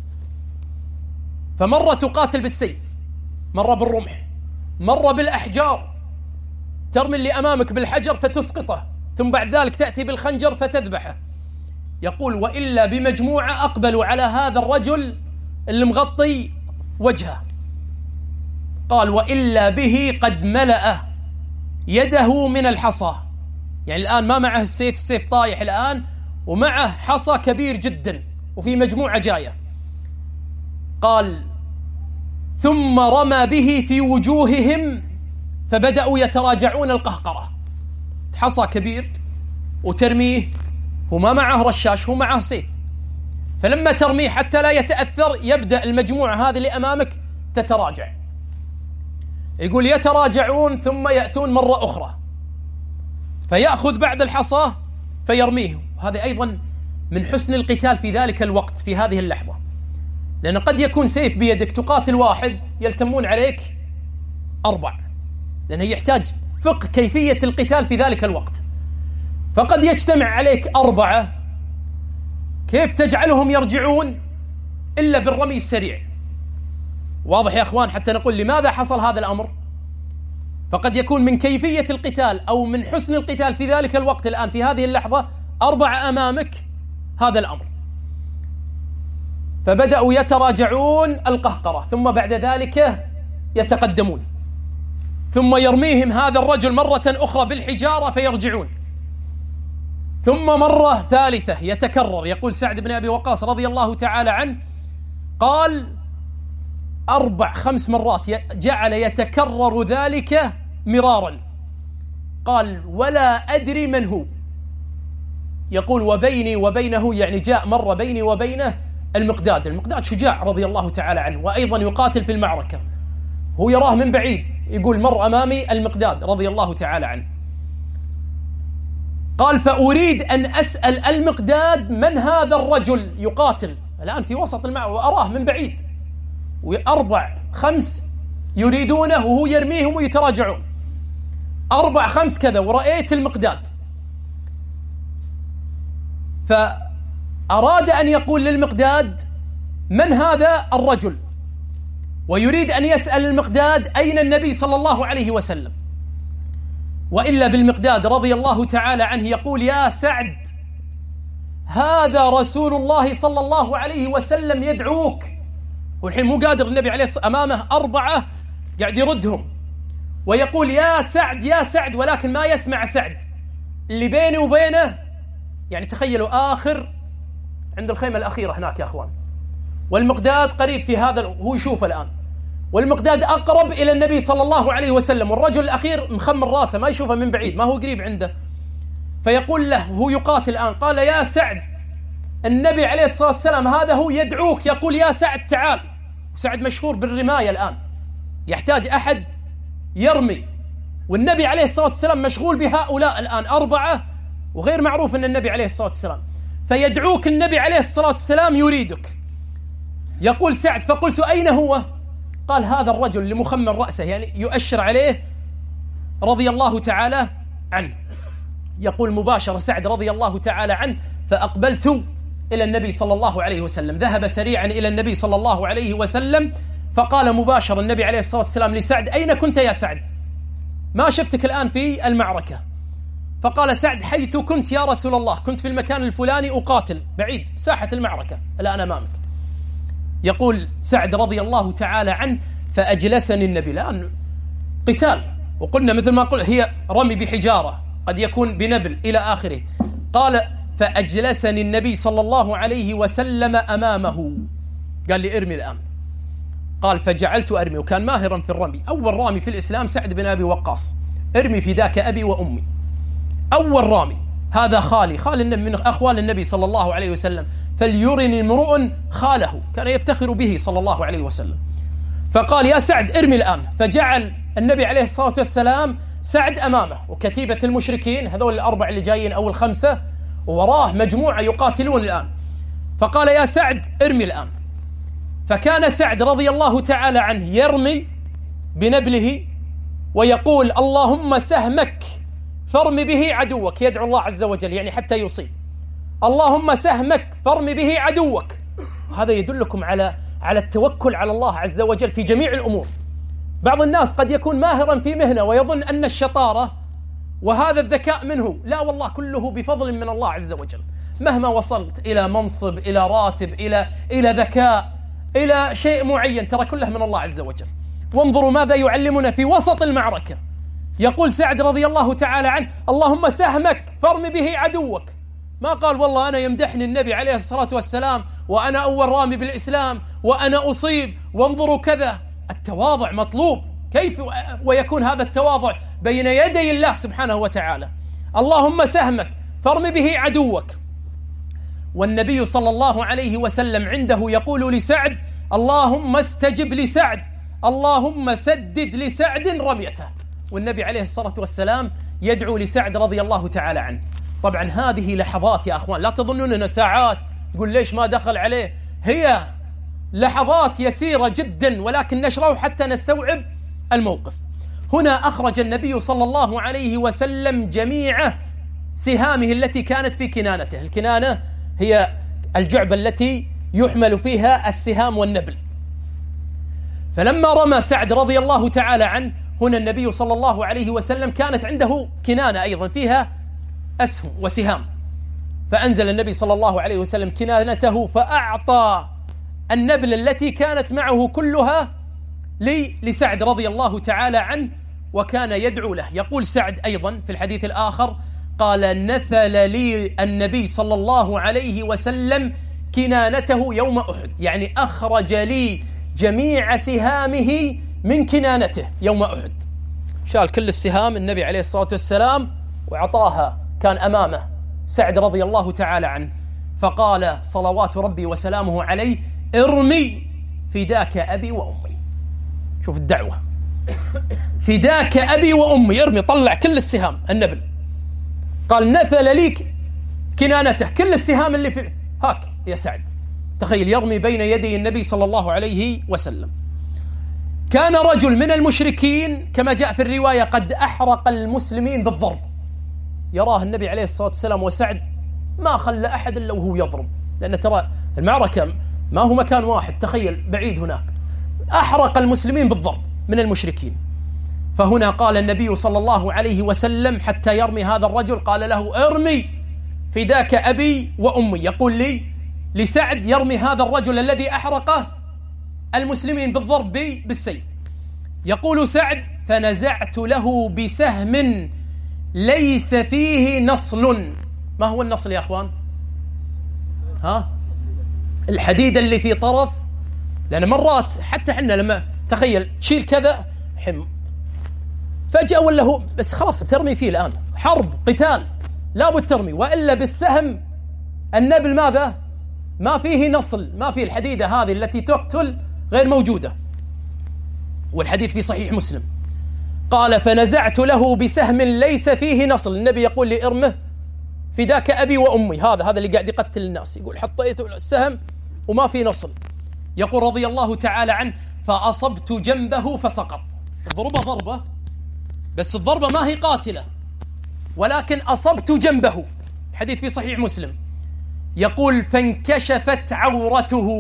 S1: فمرة تقاتل بالسيف، مرة بالرمح، مرة بالأحجار، ترمي اللي أمامك بالحجر فتسقطه، ثم بعد ذلك تأتي بالخنجر فتذبحه. يقول: وإلا بمجموعة أقبلوا على هذا الرجل اللي مغطي وجهه. قال: وإلا به قد ملأ يده من الحصى، يعني الآن ما معه السيف، السيف طايح الآن، ومعه حصى كبير جدا وفي مجموعة جاية. قال: ثم رمى به في وجوههم فبدأوا يتراجعون القهقرة. حصى كبير وترميه، وما معه رشاش، هو معه سيف، فلما ترميه حتى لا يتأثر يبدأ المجموعة هذه اللي أمامك تتراجع. يقول: يتراجعون ثم يأتون مرة أخرى فيأخذ بعد الحصى فيرميه. هذا أيضا من حسن القتال في ذلك الوقت في هذه اللحظة، لأن قد يكون سيف بيدك تقاتل واحد يلتمون عليك 4، لأنه يحتاج فقه كيفية القتال في ذلك الوقت. فقد يجتمع عليك 4، كيف تجعلهم يرجعون إلا بالرمي السريع؟ واضح يا أخوان؟ حتى نقول لماذا حصل هذا الأمر. فقد يكون من كيفية القتال أو من حسن القتال في ذلك الوقت الآن في هذه اللحظة 4 أمامك هذا الأمر. فبدأوا يتراجعون القهقرة، ثم بعد ذلك يتقدمون، ثم يرميهم هذا الرجل مرة أخرى بالحجارة فيرجعون، ثم مرة ثالثة يتكرر. يقول سعد بن أبي وقاص رضي الله تعالى عنه، قال: 4-5 مرات جعل يتكرر ذلك مرارا. قال: ولا أدري من هو. يقول: وبيني وبينه، يعني جاء مرة بيني وبينه المقداد شجاع رضي الله تعالى عنه، وأيضا يقاتل في المعركة، هو يراه من بعيد، يقول: مر أمامي المقداد رضي الله تعالى عنه. قال: فأريد أن أسأل المقداد من هذا الرجل يقاتل الآن في وسط المعركة وأراه من بعيد، و4-5 يريدونه وهو يرميهم ويتراجعون، 4-5 كذا، ورأيت المقداد. فأراد أن يقول للمقداد من هذا الرجل، ويريد أن يسأل المقداد أين النبي صلى الله عليه وسلم. وإلا بالمقداد رضي الله تعالى عنه يقول: يا سعد، هذا رسول الله صلى الله عليه وسلم يدعوك. والحين مو قادر النبي عليه الصلاة والسلام، أمامه 4 قاعد يردهم، ويقول: يا سعد يا سعد، ولكن ما يسمع سعد. اللي بيني وبينه، يعني تخيلوا، آخر عند الخيمة الأخيرة هناك يا أخوان، والمقداد قريب في هذا، هو يشوف الآن، والمقداد أقرب إلى النبي صلى الله عليه وسلم، والرجل الأخير مخمر راسه ما يشوفه من بعيد، ما هو قريب عنده. فيقول له، هو يقاتل الآن، قال يا سعد، النبي عليه الصلاة والسلام هذا هو يدعوك، يقول يا سعد تعال. سعد مشهور بالرماية الآن، يحتاج أحد يرمي، والنبي عليه الصلاة والسلام مشغول بهؤلاء الآن 4، وغير معروف أن النبي عليه الصلاة والسلام، فيدعوك النبي عليه الصلاة والسلام يريدك. يقول سعد فقلت أين هو؟ قال هذا الرجل اللي مخمر رأسه، يعني يؤشر عليه رضي الله تعالى عنه. يقول مباشرة سعد رضي الله تعالى عنه فأقبلت إلى النبي صلى الله عليه وسلم، ذهب سريعا إلى النبي صلى الله عليه وسلم، فقال مباشرة النبي عليه الصلاة والسلام لسعد أين كنت يا سعد؟ ما شفتك الآن في المعركة. فقال سعد حيث كنت يا رسول الله، كنت في المكان الفلاني أقاتل بعيد ساحة المعركة الآن أمامك. يقول سعد رضي الله تعالى عنه فأجلسني النبي، الآن قتال، وقلنا مثل ما قلت هي رمي بحجارة، قد يكون بنبل إلى آخره. قال فأجلسني النبي صلى الله عليه وسلم أمامه، قال لي ارمي الآن. قال فجعلت أرمي، وكان ماهرا في الرمي، أول رامي في الإسلام سعد بن أبي وقاص، ارمي فداك أبي وأمي، أول رامي، هذا خالي من أخوال النبي صلى الله عليه وسلم، فليرني امرؤ خاله، كان يفتخر به صلى الله عليه وسلم. فقال يا سعد ارمي الآن، فجعل النبي عليه الصلاة والسلام سعد أمامه، وكتيبة المشركين هذول 4 اللي جايين أو 5، ووراه مجموعة يقاتلون الآن. فقال يا سعد ارمي الآن. فكان سعد رضي الله تعالى عنه يرمي بنبله ويقول اللهم سهمك فارم به عدوك، يدعو الله عز وجل يعني حتى يصيب، اللهم سهمك فارم به عدوك. هذا يدلكم على التوكل على الله عز وجل في جميع الأمور. بعض الناس قد يكون ماهرا في مهنة ويظن أن الشطارة وهذا الذكاء منه، لا والله كله بفضل من الله عز وجل. مهما وصلت إلى منصب، إلى راتب، إلى ذكاء، إلى شيء معين، ترى كله من الله عز وجل. وانظروا ماذا يعلمنا في وسط المعركة. يقول سعد رضي الله تعالى عنه اللهم سهمك فارم به عدوك. ما قال والله أنا يمدحني النبي عليه الصلاة والسلام وأنا أول رامي بالإسلام وأنا أصيب وانظروا كذا. التواضع مطلوب. كيف ويكون هذا التواضع بين يدي الله سبحانه وتعالى؟ اللهم سهمك فارم به عدوك. والنبي صلى الله عليه وسلم عنده يقول لسعد اللهم استجب لسعد، اللهم سدد لسعد رميته. والنبي عليه الصلاة والسلام يدعو لسعد رضي الله تعالى عنه. طبعا هذه لحظات يا أخوان، لا تظنون أنها ساعات يقول ليش ما دخل عليه، هي لحظات يسيرة جدا، ولكن نشرح حتى نستوعب الموقف. هنا أخرج النبي صلى الله عليه وسلم جميع سهامه التي كانت في كنانته. الكنانة هي الجعبة التي يحمل فيها السهام والنبل. فلما رمى سعد رضي الله تعالى عنه، هنا النبي صلى الله عليه وسلم كانت عنده كنانة أيضا فيها أسهم وسهام، فأنزل النبي صلى الله عليه وسلم كنانته فأعطى النبل التي كانت معه كلها لسعد رضي الله تعالى عنه، وكان يدعو له. يقول سعد أيضا في الحديث الآخر قال نثل لي النبي صلى الله عليه وسلم كنانته يوم أحد، يعني أخرج لي جميع سهامه من كنانته يوم أحد. شال كل السهام النبي عليه الصلاة والسلام وعطاها، كان أمامه سعد رضي الله تعالى عنه. فقال صلوات ربي وسلامه عليه ارمي فداك أبي وأمي. شوف الدعوة، فداك أبي وأمي، ارمي، طلع كل السهام النبل. قال نثل ليك كنانته، كل السهام اللي في هاك يا سعد. تخيل يرمي بين يدي النبي صلى الله عليه وسلم. كان رجل من المشركين كما جاء في الرواية قد أحرق المسلمين بالضرب، يراه النبي عليه الصلاة والسلام وسعد ما خلى أحد إلا وهو يضرب، لأن ترى المعركة ما هو مكان واحد، تخيل بعيد هناك. أحرق المسلمين بالضرب من المشركين. فهنا قال النبي صلى الله عليه وسلم حتى يرمي هذا الرجل، قال له ارمي فداك أبي وأمي. يقول لي لسعد يرمي هذا الرجل الذي أحرقه المسلمين بالضرب بالسيف. يقول سعد فنزعت له بسهم ليس فيه نصل. ما هو النصل يا أخوان؟ الحديدة اللي في طرف، لأن مرات حتى حنا لما تخيل تشيل كذا فجأة ولا هو بس خلاص بترمي فيه الآن، حرب قتال لابد ترمي، وإلا بالسهم النبل ماذا؟ ما فيه نصل، ما فيه الحديدة هذه التي تقتل غير موجودة. والحديث في صحيح مسلم قال فنزعت له بسهم ليس فيه نصل، النبي يقول لي ارمه فداك أبي وأمي، هذا اللي قاعد يقتل الناس، يقول حطيته السهم وما في نصل. يقول رضي الله تعالى عنه فأصبت جنبه فسقط، ضربه ضربة بس الضربة ما هي قاتلة، ولكن أصبت جنبه، الحديث في صحيح مسلم. يقول فانكشفت عورته،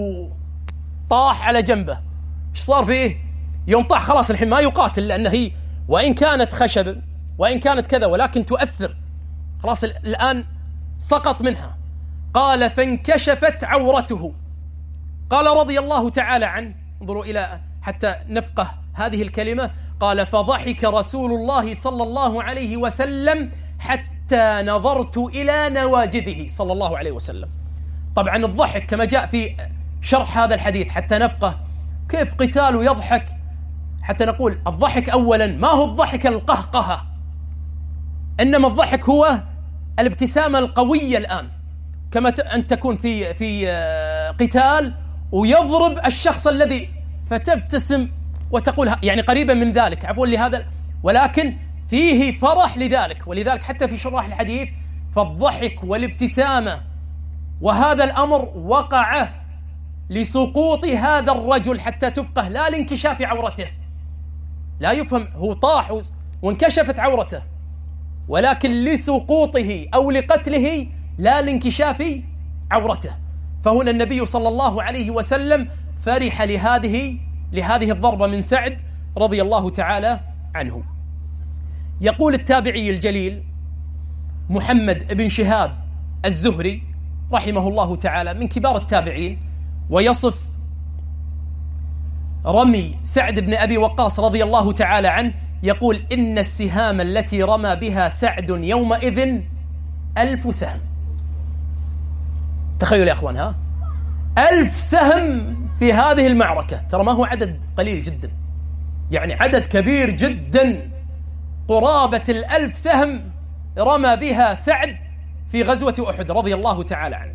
S1: طاح على جنبه. ايش صار فيه؟ يوم طاح خلاص الحين ما يقاتل، لأنه هي وإن كانت خشب وإن كانت كذا ولكن تؤثر، خلاص الآن سقط منها. قال فانكشفت عورته. قال رضي الله تعالى عنه، انظروا إلى حتى نفقه هذه الكلمة، قال فضحك رسول الله صلى الله عليه وسلم حتى نظرت إلى نواجذه صلى الله عليه وسلم. طبعا الضحك كما جاء في شرح هذا الحديث حتى نفقه كيف قتال يضحك، حتى نقول الضحك أولا ما هو الضحك القهقهة، إنما الضحك هو الابتسامة القوية. الآن كما أن تكون في قتال ويضرب الشخص الذي فتبتسم وتقول يعني قريبا من ذلك عفوا لهذا، ولكن فيه فرح لذلك. ولذلك حتى في شرح الحديث فالضحك والابتسامة، وهذا الأمر وقع لسقوط هذا الرجل حتى تفقه لا لانكشاف عورته، لا يفهم هو طاح وانكشفت عورته، ولكن لسقوطه أو لقتله لا لانكشاف عورته. فهنا النبي صلى الله عليه وسلم فرح لهذه الضربة من سعد رضي الله تعالى عنه. يقول التابعي الجليل محمد بن شهاب الزهري رحمه الله تعالى من كبار التابعين، ويصف رمي سعد بن أبي وقاص رضي الله تعالى عنه، يقول إن السهام التي رمى بها سعد يومئذ 1000 سهم. تخيل يا أخوان 1000 سهم في هذه المعركة، ترى ما هو عدد قليل جدا، يعني عدد كبير جدا، قرابة 1000 سهم رمى بها سعد في غزوة أحد رضي الله تعالى عنه.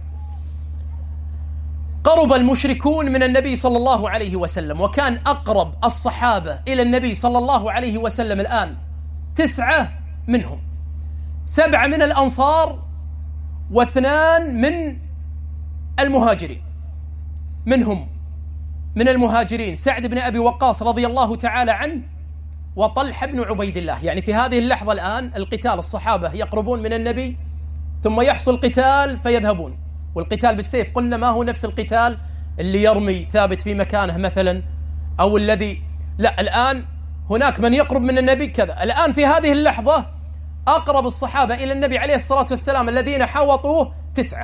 S1: قرب المشركون من النبي صلى الله عليه وسلم، وكان أقرب الصحابة إلى النبي صلى الله عليه وسلم الآن 9 منهم، 7 من الأنصار و2 من المهاجرين. منهم من المهاجرين سعد بن أبي وقاص رضي الله تعالى عنه وطلحة بن عبيد الله. يعني في هذه اللحظة الآن القتال، الصحابة يقربون من النبي ثم يحصل قتال فيذهبون، والقتال بالسيف قلنا ما هو نفس القتال اللي يرمي ثابت في مكانه مثلا أو الذي لا، الآن هناك من يقرب من النبي كذا. الآن في هذه اللحظة أقرب الصحابة إلى النبي عليه الصلاة والسلام الذين حوطوه 9،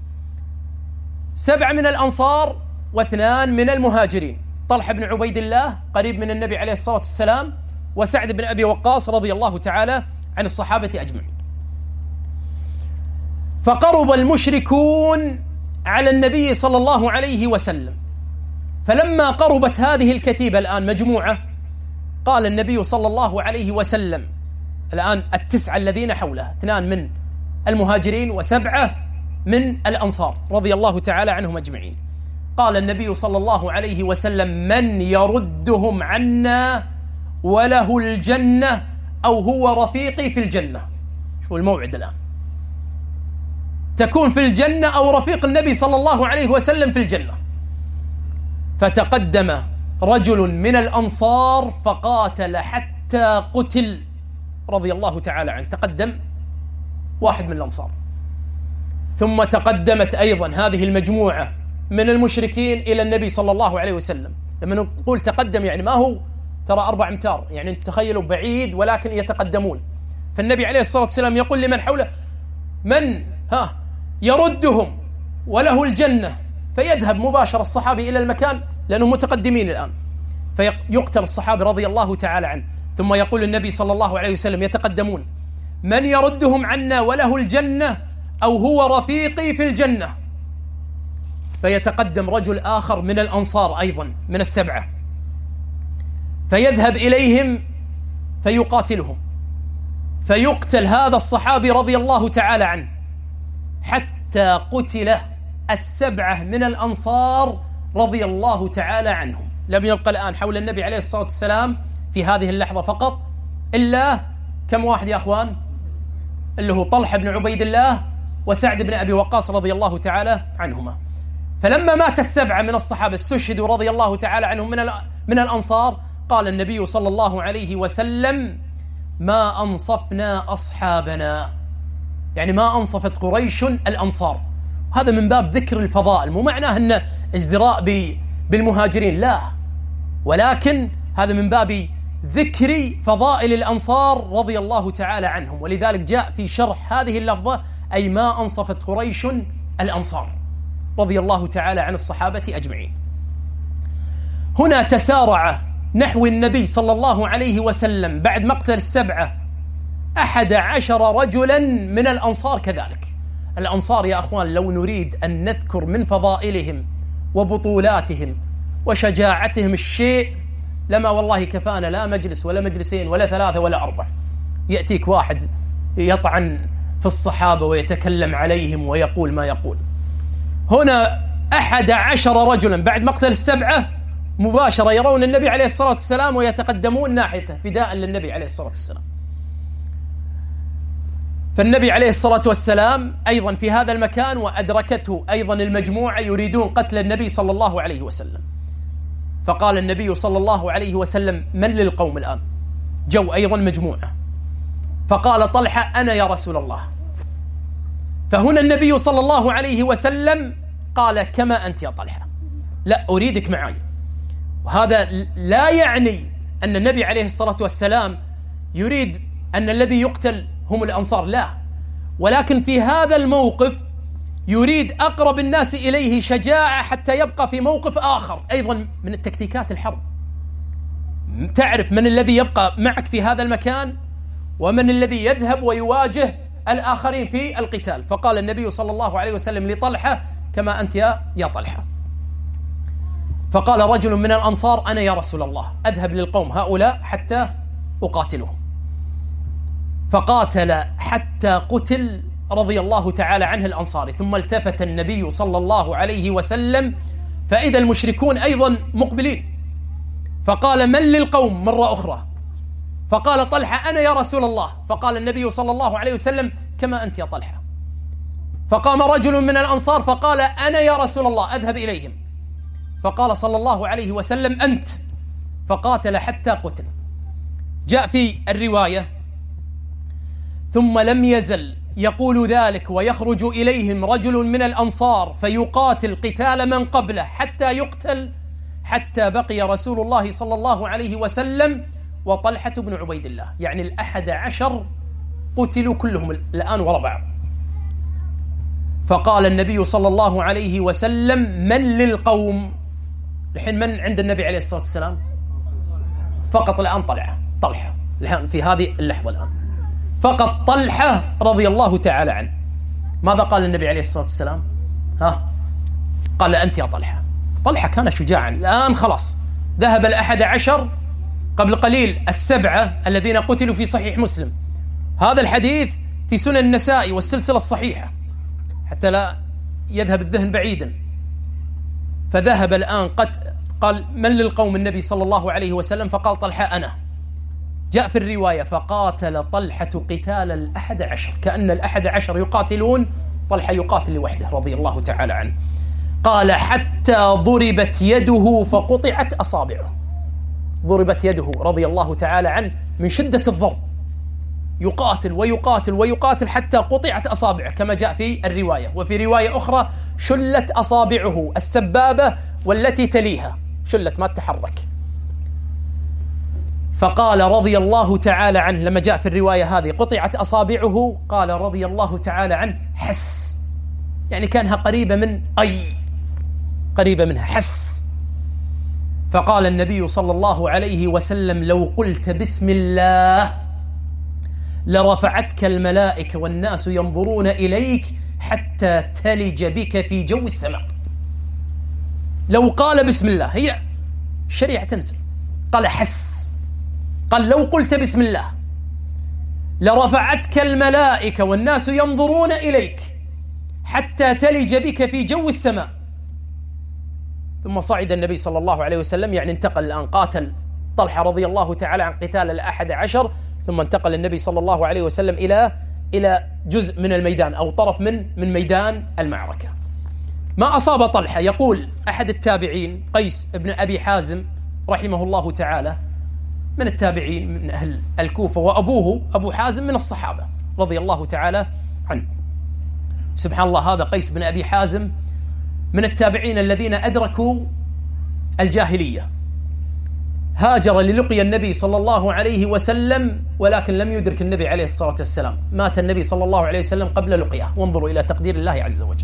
S1: 7 من الأنصار و2 من المهاجرين، طلحة بن عبيد الله قريب من النبي عليه الصلاة والسلام، وسعد بن أبي وقاص رضي الله تعالى عن الصحابة أجمعين. فقرب المشركون على النبي صلى الله عليه وسلم، فلما قربت هذه الكتيبة الآن مجموعة، قال النبي صلى الله عليه وسلم الآن 9 الذين حوله 2 من المهاجرين و7 من الأنصار رضي الله تعالى عنهم أجمعين. قال النبي صلى الله عليه وسلم من يردهم عنا وله الجنة أو هو رفيقي في الجنة. شوفوا الموعد الآن، تكون في الجنة أو رفيق النبي صلى الله عليه وسلم في الجنة. فتقدم رجل من الأنصار فقاتل حتى قتل رضي الله تعالى عنه، تقدم واحد من الأنصار، ثم تقدمت أيضا هذه المجموعة من المشركين إلى النبي صلى الله عليه وسلم. لما نقول تقدم يعني ما هو ترى 4 أمتار، يعني تخيلوا بعيد ولكن يتقدمون. فالنبي عليه الصلاة والسلام يقول لمن حوله من يردهم وله الجنة، فيذهب مباشرة الصحابي إلى المكان لأنهم متقدمين الآن، فيقتل الصحابي رضي الله تعالى عنه. ثم يقول النبي صلى الله عليه وسلم يتقدمون من يردهم عنا وله الجنة أو هو رفيقي في الجنة. فيتقدم رجل آخر من الأنصار أيضا من السبعة، فيذهب إليهم فيقاتلهم، فيقتل هذا الصحابي رضي الله تعالى عنه، حتى قتل السبعة من الأنصار رضي الله تعالى عنهم. لم يبقى الآن حول النبي عليه الصلاة والسلام في هذه اللحظة فقط إلا كم واحد يا أخوان؟ اللي هو طلحة بن عبيد الله وسعد بن أبي وقاص رضي الله تعالى عنهما. فلما مات السبعة من الصحابة استشهدوا رضي الله تعالى عنهم من الأنصار، قال النبي صلى الله عليه وسلم: ما أنصفنا أصحابنا، يعني ما أنصفت قريش الأنصار. هذا من باب ذكر الفضائل، مو معناه أن ازدراء بالمهاجرين، لا، ولكن هذا من باب ذكر فضائل الأنصار رضي الله تعالى عنهم. ولذلك جاء في شرح هذه اللفظة: أي ما أنصفت قريش الأنصار رضي الله تعالى عن الصحابة أجمعين. هنا تسارع نحو النبي صلى الله عليه وسلم بعد مقتل السبعة 11 رجلا من الأنصار كذلك. الأنصار يا أخوان لو نريد أن نذكر من فضائلهم وبطولاتهم وشجاعتهم الشيء لما والله كفانا لا مجلس ولا مجلسين ولا 3 ولا 4. يأتيك واحد يطعن في الصحابة ويتكلم عليهم ويقول ما يقول. هنا 11 رجلا بعد مقتل السبعة مباشرة يرون النبي عليه الصلاة والسلام ويتقدمون ناحيته فداء للنبي عليه الصلاة والسلام. فالنبي عليه الصلاة والسلام أيضا في هذا المكان، وأدركته أيضا المجموعة يريدون قتل النبي صلى الله عليه وسلم. فقال النبي صلى الله عليه وسلم: من للقوم الآن؟ جو أيضا مجموعة، فقال طلحة: أنا يا رسول الله. فهنا النبي صلى الله عليه وسلم قال: كما أنت يا طلحة، لا أريدك معي. وهذا لا يعني أن النبي عليه الصلاة والسلام يريد أن الذي يقتل هم الأنصار، لا، ولكن في هذا الموقف يريد أقرب الناس إليه شجاعة حتى يبقى في موقف آخر أيضا من التكتيكات الحرب. تعرف من الذي يبقى معك في هذا المكان ومن الذي يذهب ويواجه الآخرين في القتال. فقال النبي صلى الله عليه وسلم لطلحة: كما أنت يا طلحة. فقال رجل من الأنصار: أنا يا رسول الله أذهب للقوم هؤلاء حتى أقاتلهم. فقاتل حتى قتل رضي الله تعالى عنه الأنصاري. ثم التفت النبي صلى الله عليه وسلم فإذا المشركون أيضا مقبلين، فقال: من للقوم مرة أخرى؟ فقال طلحة: أنا يا رسول الله. فقال النبي صلى الله عليه وسلم: كما أنت يا طلحة. فقام رجل من الأنصار فقال: أنا يا رسول الله أذهب إليهم. فقال صلى الله عليه وسلم: أنت. فقاتل حتى قتل. جاء في الرواية: ثم لم يزل يقول ذلك ويخرج إليهم رجل من الأنصار فيقاتل قتال من قبله حتى يقتل، حتى بقي رسول الله صلى الله عليه وسلم وطلحة بن عبيد الله، يعني 11 قتلوا كلهم الآن وراء بعض. فقال النبي صلى الله عليه وسلم: من للقوم؟ الحين من عند النبي عليه الصلاة والسلام؟ فقط الآن طلحة الآن في هذه اللحظة الآن فقط طلحة رضي الله تعالى عنه. ماذا قال النبي عليه الصلاة والسلام؟ قال: أنت يا طلحة. طلحة كان شجاعا، الآن خلاص ذهب 11 قبل قليل 7 الذين قتلوا في صحيح مسلم. هذا الحديث في سنن النسائي والسلسلة الصحيحة حتى لا يذهب الذهن بعيدا. فذهب الآن قال: من للقوم النبي صلى الله عليه وسلم؟ فقال طلحة: أنا. جاء في الرواية: فقاتل طلحة قتال 11، كأن 11 يقاتلون، طلحة يقاتل لوحده رضي الله تعالى عنه. قال: حتى ضربت يده فقطعت أصابعه. ضربت يده رضي الله تعالى عنه من شدة الضرب، يقاتل ويقاتل ويقاتل حتى قطعت أصابعه كما جاء في الرواية. وفي رواية أخرى: شلت أصابعه السبابة والتي تليها، شلت ما تتحرك. فقال رضي الله تعالى عنه لما جاء في الرواية هذه قطعت أصابعه، قال رضي الله تعالى عنه: حس، يعني كانها قريبة من قريبة منها، حس. فقال النبي صلى الله عليه وسلم: لو قلت بسم الله لرفعتك الملائكة والناس ينظرون إليك حتى تلج بك في جو السماء. لو قال بسم الله، هي الشريعة تنزل، قال حس، قال لو قلت بسم الله لرفعتك الملائكة والناس ينظرون إليك حتى تلج بك في جو السماء. ثم صعد النبي صلى الله عليه وسلم، يعني انتقل الآن، قاتل طلحة رضي الله تعالى عن قتال 11، ثم انتقل النبي صلى الله عليه وسلم إلى جزء من الميدان أو طرف من ميدان المعركة. ما أصاب طلحة، يقول أحد التابعين قيس بن أبي حازم رحمه الله تعالى، من التابعين من أهل الكوفة، وأبوه أبو حازم من الصحابة رضي الله تعالى عنه. سبحان الله، هذا قيس بن أبي حازم من التابعين الذين أدركوا الجاهلية، هاجر للقي النبي صلى الله عليه وسلم ولكن لم يدرك النبي عليه الصلاة والسلام، مات النبي صلى الله عليه وسلم قبل لقيه، وانظروا إلى تقدير الله عز وجل،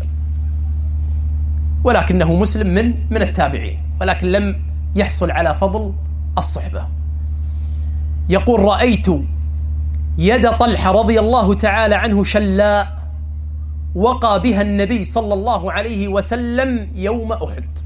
S1: ولكنه مسلم من التابعين، ولكن لم يحصل على فضل الصحبة. يقول رأيت يد طلحة رضي الله تعالى عنه شلاء وقى بها النبي صلى الله عليه وسلم يوم أحد.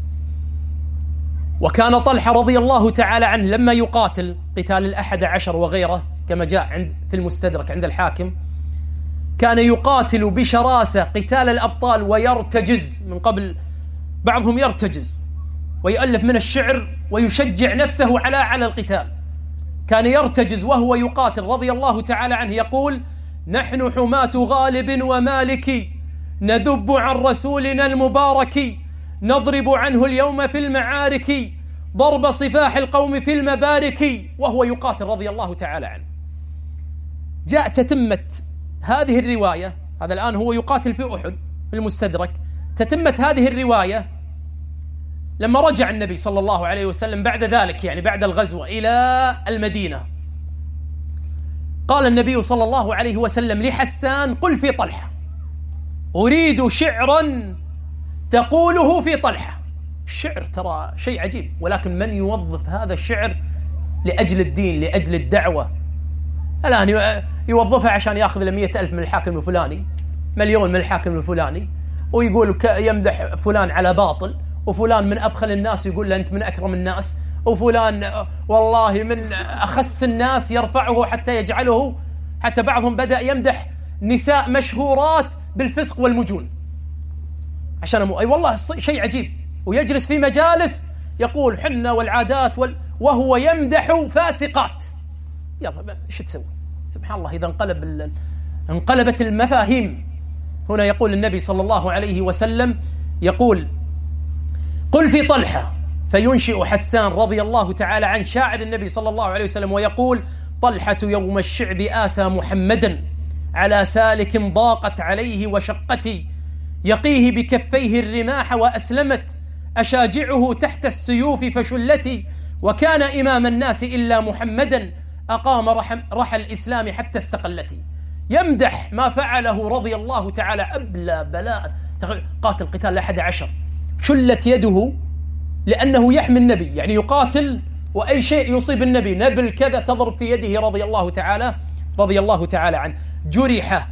S1: وكان طلحة رضي الله تعالى عنه لما يقاتل قتال 11 وغيره كما جاء في المستدرك عند الحاكم، كان يقاتل بشراسة قتال الأبطال ويرتجز، من قبل بعضهم يرتجز ويؤلف من الشعر ويشجع نفسه على القتال، كان يرتجز وهو يقاتل رضي الله تعالى عنه، يقول نحن حماة غالب ومالك نذب عن رسولنا المبارك، نضرب عنه اليوم في المعارك ضرب صفاح القوم في المبارك، وهو يقاتل رضي الله تعالى عنه. جاء تتمة هذه الرواية، هذا الآن هو يقاتل في أحد في المستدرك، تتمة هذه الرواية لما رجع النبي صلى الله عليه وسلم بعد ذلك، يعني بعد الغزوة إلى المدينة، قال النبي صلى الله عليه وسلم لحسان قل في طلحة، أريد شعرا تقوله في طلحة. الشعر ترى شيء عجيب، ولكن من يوظف هذا الشعر لأجل الدين، لأجل الدعوة؟ الآن يوظفها عشان يأخذ 100,000 من الحاكم الفلاني، 1,000,000 من الحاكم الفلاني، ويقول يمدح فلان على باطل، وفلان من أبخل الناس يقول له أنت من أكرم الناس، وفلان والله من أخس الناس يرفعه حتى يجعله، حتى بعضهم بدأ يمدح نساء مشهورات بالفسق والمجون عشان أي والله شيء عجيب. ويجلس في مجالس يقول حنة والعادات وهو يمدح فاسقات. يلا ايش تسوي؟ سبحان الله، إذا انقلبت المفاهيم. هنا يقول النبي صلى الله عليه وسلم، يقول قل في طلحة، فينشئ حسان رضي الله تعالى عن شاعر النبي صلى الله عليه وسلم ويقول طلحة يوم الشعب آسى محمدا على سالك ضاقت عليه وشقتي، يقيه بكفيه الرماح وأسلمت أشاجعه تحت السيوف فشلتي، وكان إمام الناس إلا محمدا أقام رحى الإسلام حتى استقلتي. يمدح ما فعله رضي الله تعالى أبلى بلاء، قاتل قتال 11 شلت يده لأنه يحمي النبي، يعني يقاتل وأي شيء يصيب النبي، نبل كذا تضرب في يده رضي الله تعالى عنه. جرح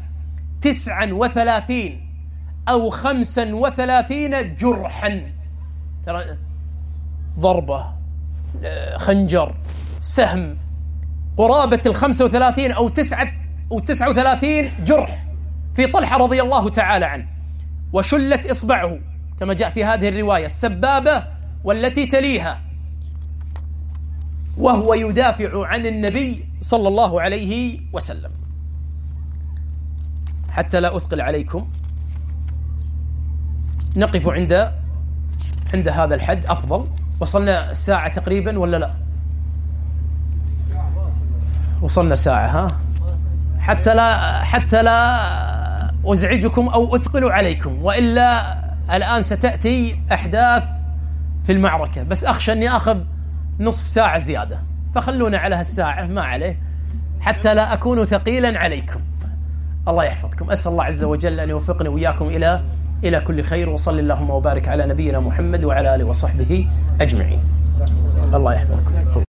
S1: 39 أو 35 جرحا، ترى ضربة خنجر سهم قرابة 35 أو 39 جرح في طلحة رضي الله تعالى عنه. وشلت إصبعه كما جاء في هذه الرواية السبابة والتي تليها، وهو يدافع عن النبي صلى الله عليه وسلم. حتى لا أثقل عليكم نقف عند هذا الحد أفضل. وصلنا الساعة تقريبا ولا لا؟ وصلنا ساعة، ها؟ حتى لا أزعجكم أو أثقل عليكم، وإلا الآن ستأتي أحداث في المعركة، بس أخشى أني أخذ نصف ساعة زيادة، فخلونا على هالساعة ما عليه، حتى لا أكون ثقيلا عليكم. الله يحفظكم. أسأل الله عز وجل أن يوفقني وإياكم إلى كل خير، وصل اللهم وبارك على نبينا محمد وعلى آله وصحبه أجمعين. الله يحفظكم.